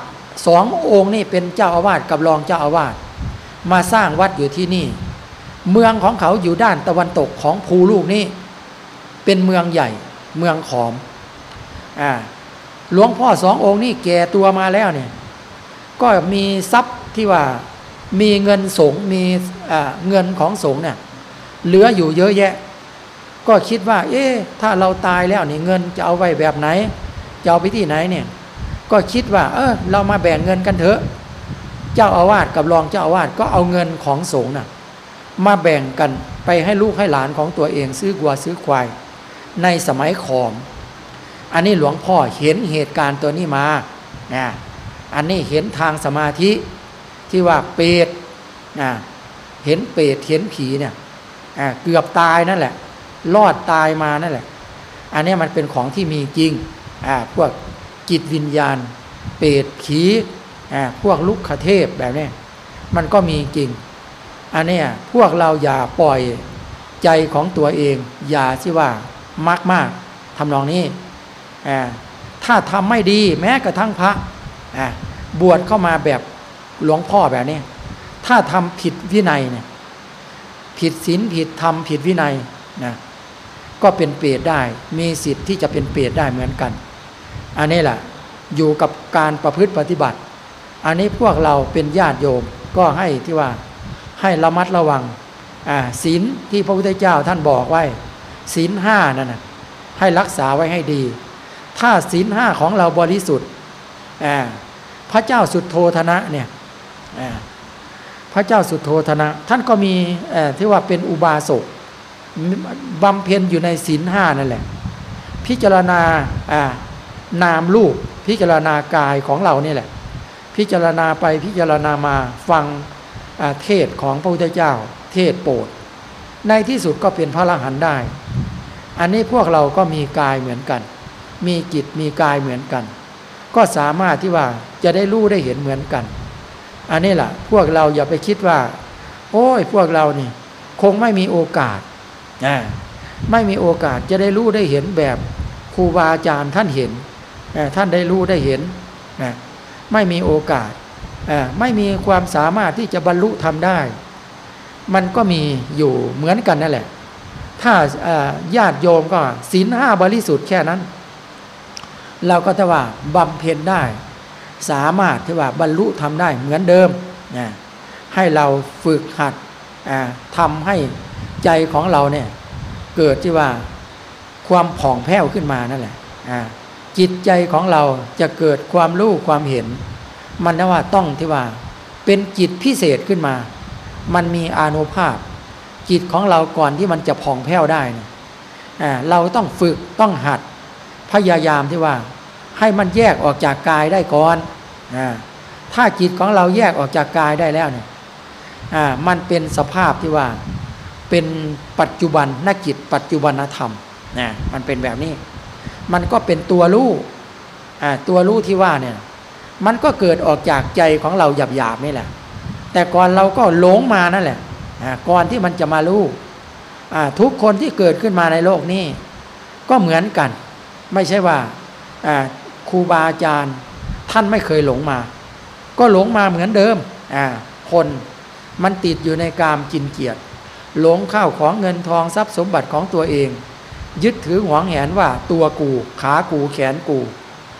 2 องค์นี่เป็นเจ้าอาวาสกับรองเจ้าอาวาสมาสร้างวัดอยู่ที่นี่เมืองของเขาอยู่ด้านตะวันตกของภูลูกนี้เป็นเมืองใหญ่เมืองขอมหลวงพ่อ2 องค์นี่แก่ตัวมาแล้วเนี่ยก็มีทรัพย์ที่ว่ามีเงินสงฆ์มีเงินของสงฆ์เนี่ยเหลืออยู่เยอะแยะก็คิดว่าถ้าเราตายแล้วเนี่ยเงินจะเอาไว้แบบไหนจะเอาไปที่ไหนเนี่ยก็คิดว่าเรามาแบ่งเงินกันเถอะเจ้าอาวาสกับรองเจ้าอาวาสก็เอาเงินของสงฆ์น่ะมาแบ่งกันไปให้ลูกให้หลานของตัวเองซื้อวัวซื้อควายในสมัยขอมอันนี้หลวงพ่อเห็นเหตุการณ์ตัวนี้มาอันนี้เห็นทางสมาธิที่ว่าเปรตเห็นเปรตเห็นผีเนี่ยเกือบตายนั่นแหละรอดตายมานั่นแหละอันนี้มันเป็นของที่มีจริงพวกจิตวิญญาณเปรตผีพวกลุกขเทพแบบนี้มันก็มีจริงอันนี้พวกเราอย่าปล่อยใจของตัวเองอย่าที่ว่ามากทำนองนี้ถ้าทำไม่ดีแม้กระทั่งพระบวชเข้ามาแบบหลวงพ่อแบบนี้ถ้าทำผิดวินัยเนี่ยผิดศีลผิดธรรมผิดวินัยนะก็เป็นเปรตได้มีสิทธิ์ที่จะเป็นเปรตได้เหมือนกันอันนี้แหละอยู่กับการประพฤติปฏิบัติอันนี้พวกเราเป็นญาติโยมก็ให้ที่ว่าให้ระมัดระวังศีลที่พระพุทธเจ้าท่านบอกไว้ศีล5นั่นนะให้รักษาไว้ให้ดีถ้าศีล5ของเราบริสุทธิ์พระเจ้าสุโธทนะเนี่ยพระเจ้าสุโธทนะท่านก็มีที่ว่าเป็นอุบาสกบำเพ็ญอยู่ในศีล5นั่นแหละพิจารณานามรูปพิจารณากายของเรานี่แหละพิจารณาไปพิจารณามาฟังเทศของพระพุทธเจ้าเทศโปรดในที่สุดก็เป็นพระอรหันต์ได้อันนี้พวกเราก็มีกายเหมือนกันมีจิตมีกายเหมือนกันก็สามารถที่ว่าจะได้รู้ได้เห็นเหมือนกันอันนี้แหละพวกเราอย่าไปคิดว่าโอ้ยพวกเรานี่คงไม่มีโอกาสไม่มีโอกาสจะได้รู้ได้เห็นแบบครูบาอาจารย์ท่านเห็นท่านได้รู้ได้เห็นไม่มีโอกาสไม่มีความสามารถที่จะบรรลุธรรมได้มันก็มีอยู่เหมือนกันนั่นแหละถ้าญาติโยมก็ศีล5บริสุทธิ์แค่นั้นเราก็จะว่าบำเพ็ญได้สามารถที่ว่าบรรลุธรรมได้เหมือนเดิมให้เราฝึกหัดทำให้ใจของเราเนี่ยเกิดที่ว่าความผ่องแผ้วขึ้นมานั่นแหละจิตใจของเราจะเกิดความรู้ความเห็นมันนะว่าต้องที่ว่าเป็นจิตพิเศษขึ้นมามันมีอานุภาพจิตของเราก่อนที่มันจะผ่องแผ้วได้เนี่ยเราต้องฝึกต้องหัดพยายามที่ว่าให้มันแยกออกจากกายได้ก่อนถ้าจิตของเราแยกออกจากกายได้แล้วเนี่ยมันเป็นสภาพที่ว่าเป็นปัจจุบันนจิตปัจจุบันธรรมมันเป็นแบบนี้มันก็เป็นตัวรู้ตัวรู้ที่ว่าเนี่ยมันก็เกิดออกจากใจของเราหยาบๆนี่แหละแต่ก่อนเราก็หลงมานั่นแหละก่อนที่มันจะมารู้ทุกคนที่เกิดขึ้นมาในโลกนี้ก็เหมือนกันไม่ใช่ว่าครูบาอาจารย์ท่านไม่เคยหลงมาก็หลงมาเหมือนเดิมคนมันติดอยู่ในกามกินเกียรติหลงข้าวของเงินทองทรัพย์สมบัติของตัวเองยึดถือหวงแหนว่าตัวกูขากูแขนกู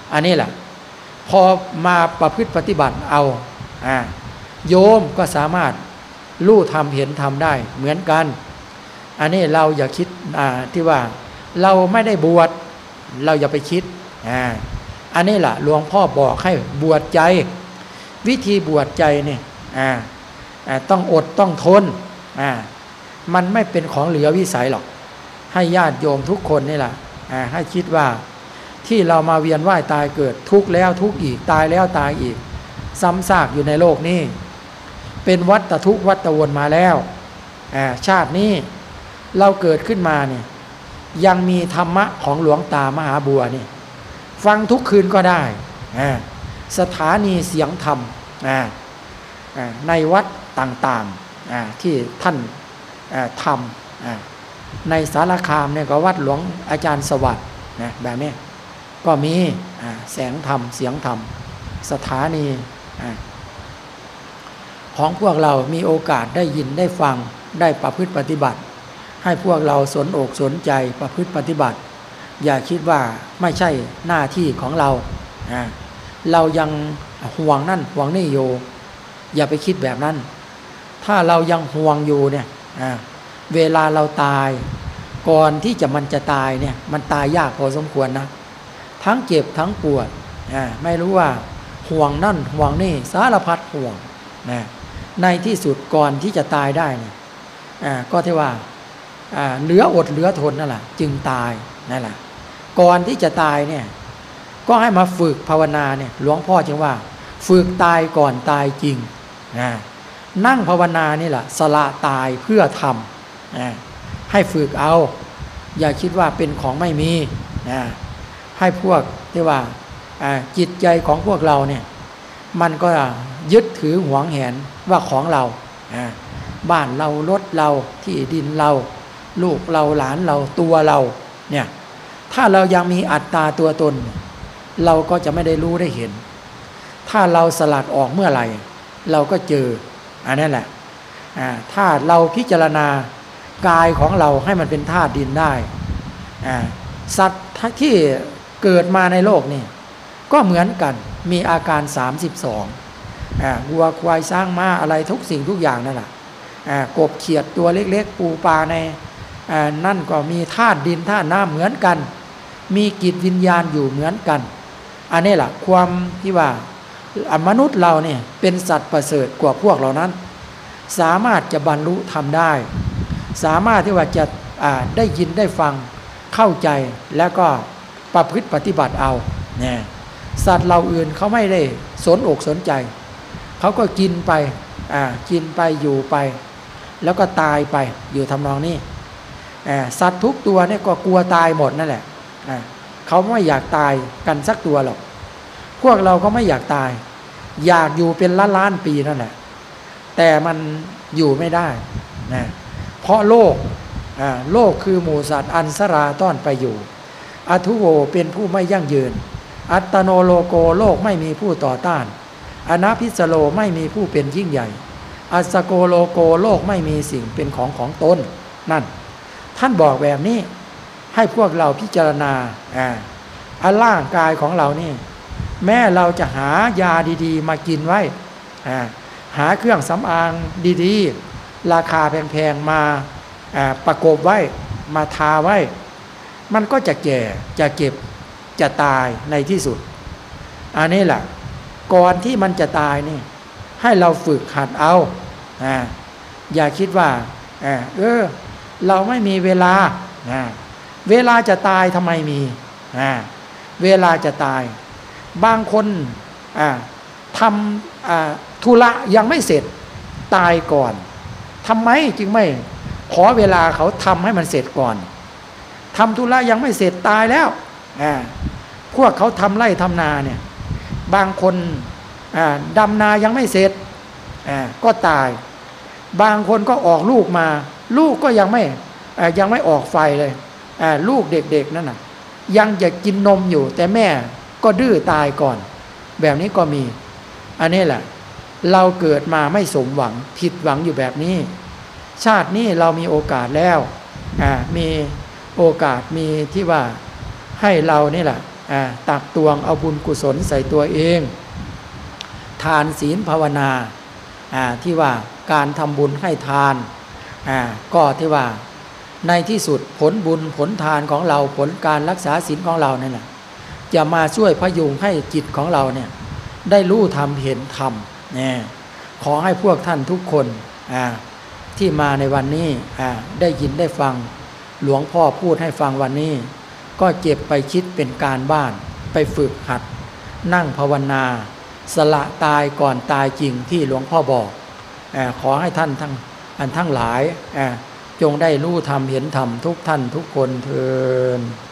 อันนี้แหละพอมาประพฤติปฏิบัติเอาโยมก็สามารถรู้ธรรมเห็นธรรมได้เหมือนกันอันนี้เราอย่าคิดที่ว่าเราไม่ได้บวชเราอย่าไปคิดอันนี้แหละหลวงพ่อบอกให้บวชใจวิธีบวชใจเนี่ยต้องอดต้องทนมันไม่เป็นของเหลือวิสัยหรอกให้ญาติโยมทุกคนนี่แหละให้คิดว่าที่เรามาเวียนว่ายตายเกิดทุกข์แล้วทุกข์อีกตายแล้วตายอีกซ้ำซากอยู่ในโลกนี้เป็นวัฏทุกข์วัฏวนมาแล้วชาตินี้เราเกิดขึ้นมาเนี่ยยังมีธรรมะของหลวงตามหาบัวนี่ฟังทุกคืนก็ได้สถานีเสียงธรรมในวัดต่างๆที่ท่านทำในสารคามเนี่ยก็วัดหลวงอาจารย์สวัสดิ์แบบนี้ก็มีแสงธรรมเสียงธรรมสถานีของพวกเรามีโอกาสได้ยินได้ฟังได้ประพฤติปฏิบัติให้พวกเราสนอกสนใจประพฤติปฏิบัติอย่าคิดว่าไม่ใช่หน้าที่ของเราเรายังห่วงนั่นห่วงนี่อยู่อย่าไปคิดแบบนั้นถ้าเรายังห่วงอยู่เนี่ยเวลาเราตายก่อนที่มันจะตายเนี่ยมันตายยากพอสมควรนะทั้งเจ็บทั้งปวดไม่รู้ว่าห่วงนั่นห่วงนี่สารพัดห่วงในที่สุดก่อนที่จะตายได้เนี่ยก็ที่ว่าเหลืออดเหลือทนนั่นแหละจึงตายนั่นแหละก่อนที่จะตายเนี่ยก็ให้มาฝึกภาวนาเนี่ยหลวงพ่อจึงว่าฝึกตายก่อนตายจริงนั่งภาวนานี่แหละสละตายเพื่อทำให้ฝึกเอาอย่าคิดว่าเป็นของไม่มีให้พวกที่ว่าจิตใจของพวกเราเนี่ยมันก็ยึดถือหวงแหนว่าของเราบ้านเรารถเราที่ดินเราลูกเราหลานเราตัวเราเนี่ยถ้าเรายังมีอัตตาตัวตนเราก็จะไม่ได้รู้ได้เห็นถ้าเราสลัดออกเมื่อไหร่เราก็เจออันนั้นแหละถ้าเราพิจารณากายของเราให้มันเป็นธาตุดินได้สัตว์ที่เกิดมาในโลกนี่ก็เหมือนกันมีอาการ32วัวควายช้างม้าอะไรทุกสิ่งทุกอย่างนั่นแหละกบเขียดตัวเล็กๆปูปลาในนั่นก็มีธาตุดินธาตุน้ำเหมือนกันมีจิตวิญญาณอยู่เหมือนกันอันนี้แหละความที่ว่ามนุษย์เราเนี่ยเป็นสัตว์ประเสริฐกว่าพวกเหล่านั้นสามารถจะบรรลุทำได้สามารถที่ว่าจะได้ยินได้ฟังเข้าใจแล้วก็ประพฤติปฏิบัติเอาเนี่ยสัตว์เราอื่นเขาไม่ได้สนอกสนใจเขาก็กินไปกินไปอยู่ไปแล้วก็ตายไปอยู่ทำนองนี้สัตว์ทุกตัวเนี่ยก็กลัวตายหมดนั่นแหละเขาไม่อยากตายกันสักตัวหรอกพวกเราก็ไม่อยากตายอยากอยู่เป็นล้านๆปีนั่นแหละแต่มันอยู่ไม่ได้นะเพราะโลกคือหมู่สัตว์อันสราต้อนไปอยู่อทุโวเป็นผู้ไม่ยั่งยืนอัตตโนโลโกโลกไม่มีผู้ต่อต้านอนาพิสโลไม่มีผู้เป็นยิ่งใหญ่อัสโกโลโกโลกไม่มีสิ่งเป็นของตนนั่นท่านบอกแบบนี้ให้พวกเราพิจารณาร่างกายของเรานี่แม้เราจะหายาดีๆมากินไว้หาเครื่องสำอางดีๆราคาแพงๆมาประกบไว้มาทาไว้มันก็จะแก่จะเก็บจะตายในที่สุดอันนี้แหละก่อนที่มันจะตายนี่ให้เราฝึกหัดเอาอย่าคิดว่าเราไม่มีเวลาเวลาจะตายทำไมมีเวลาจะตายบางคนทำธุระยังไม่เสร็จตายก่อนทำไมจึงไม่ขอเวลาเขาทำให้มันเสร็จก่อนทำธุระยังไม่เสร็จตายแล้วพวกเขาทำไร่ทำนาเนี่ยบางคนดำนายังไม่เสร็จก็ตายบางคนก็ออกลูกมาลูกก็ยังไม่ออกไฟเลยลูกเด็กๆนั่นน่ะยังจะกินนมอยู่แต่แม่ก็ดื้อตายก่อนแบบนี้ก็มีอันนี้แหละเราเกิดมาไม่สมหวังผิดหวังอยู่แบบนี้ชาตินี้เรามีโอกาสแล้วมีโอกาสมีที่ว่าให้เรานี่แหละตักตวงเอาบุญกุศลใส่ตัวเองทานศีลภาวนาที่ว่าการทำบุญให้ทานก็ที่ว่าในที่สุดผลบุญผลทานของเราผลการรักษาศีลของเราเนี่ยจะมาช่วยพยุงให้จิตของเราเนี่ยได้รู้ธรรมเห็นธรรมเนี่ยขอให้พวกท่านทุกคนที่มาในวันนี้ได้ยินได้ฟังหลวงพ่อพูดให้ฟังวันนี้ก็เก็บไปคิดเป็นการบ้านไปฝึกหัดนั่งภาวนาสละตายก่อนตายจริงที่หลวงพ่อบอกขอให้ท่านทั้งหลายจงได้รู้ธรรมเห็นธรรมทุกท่านทุกคนเทอญ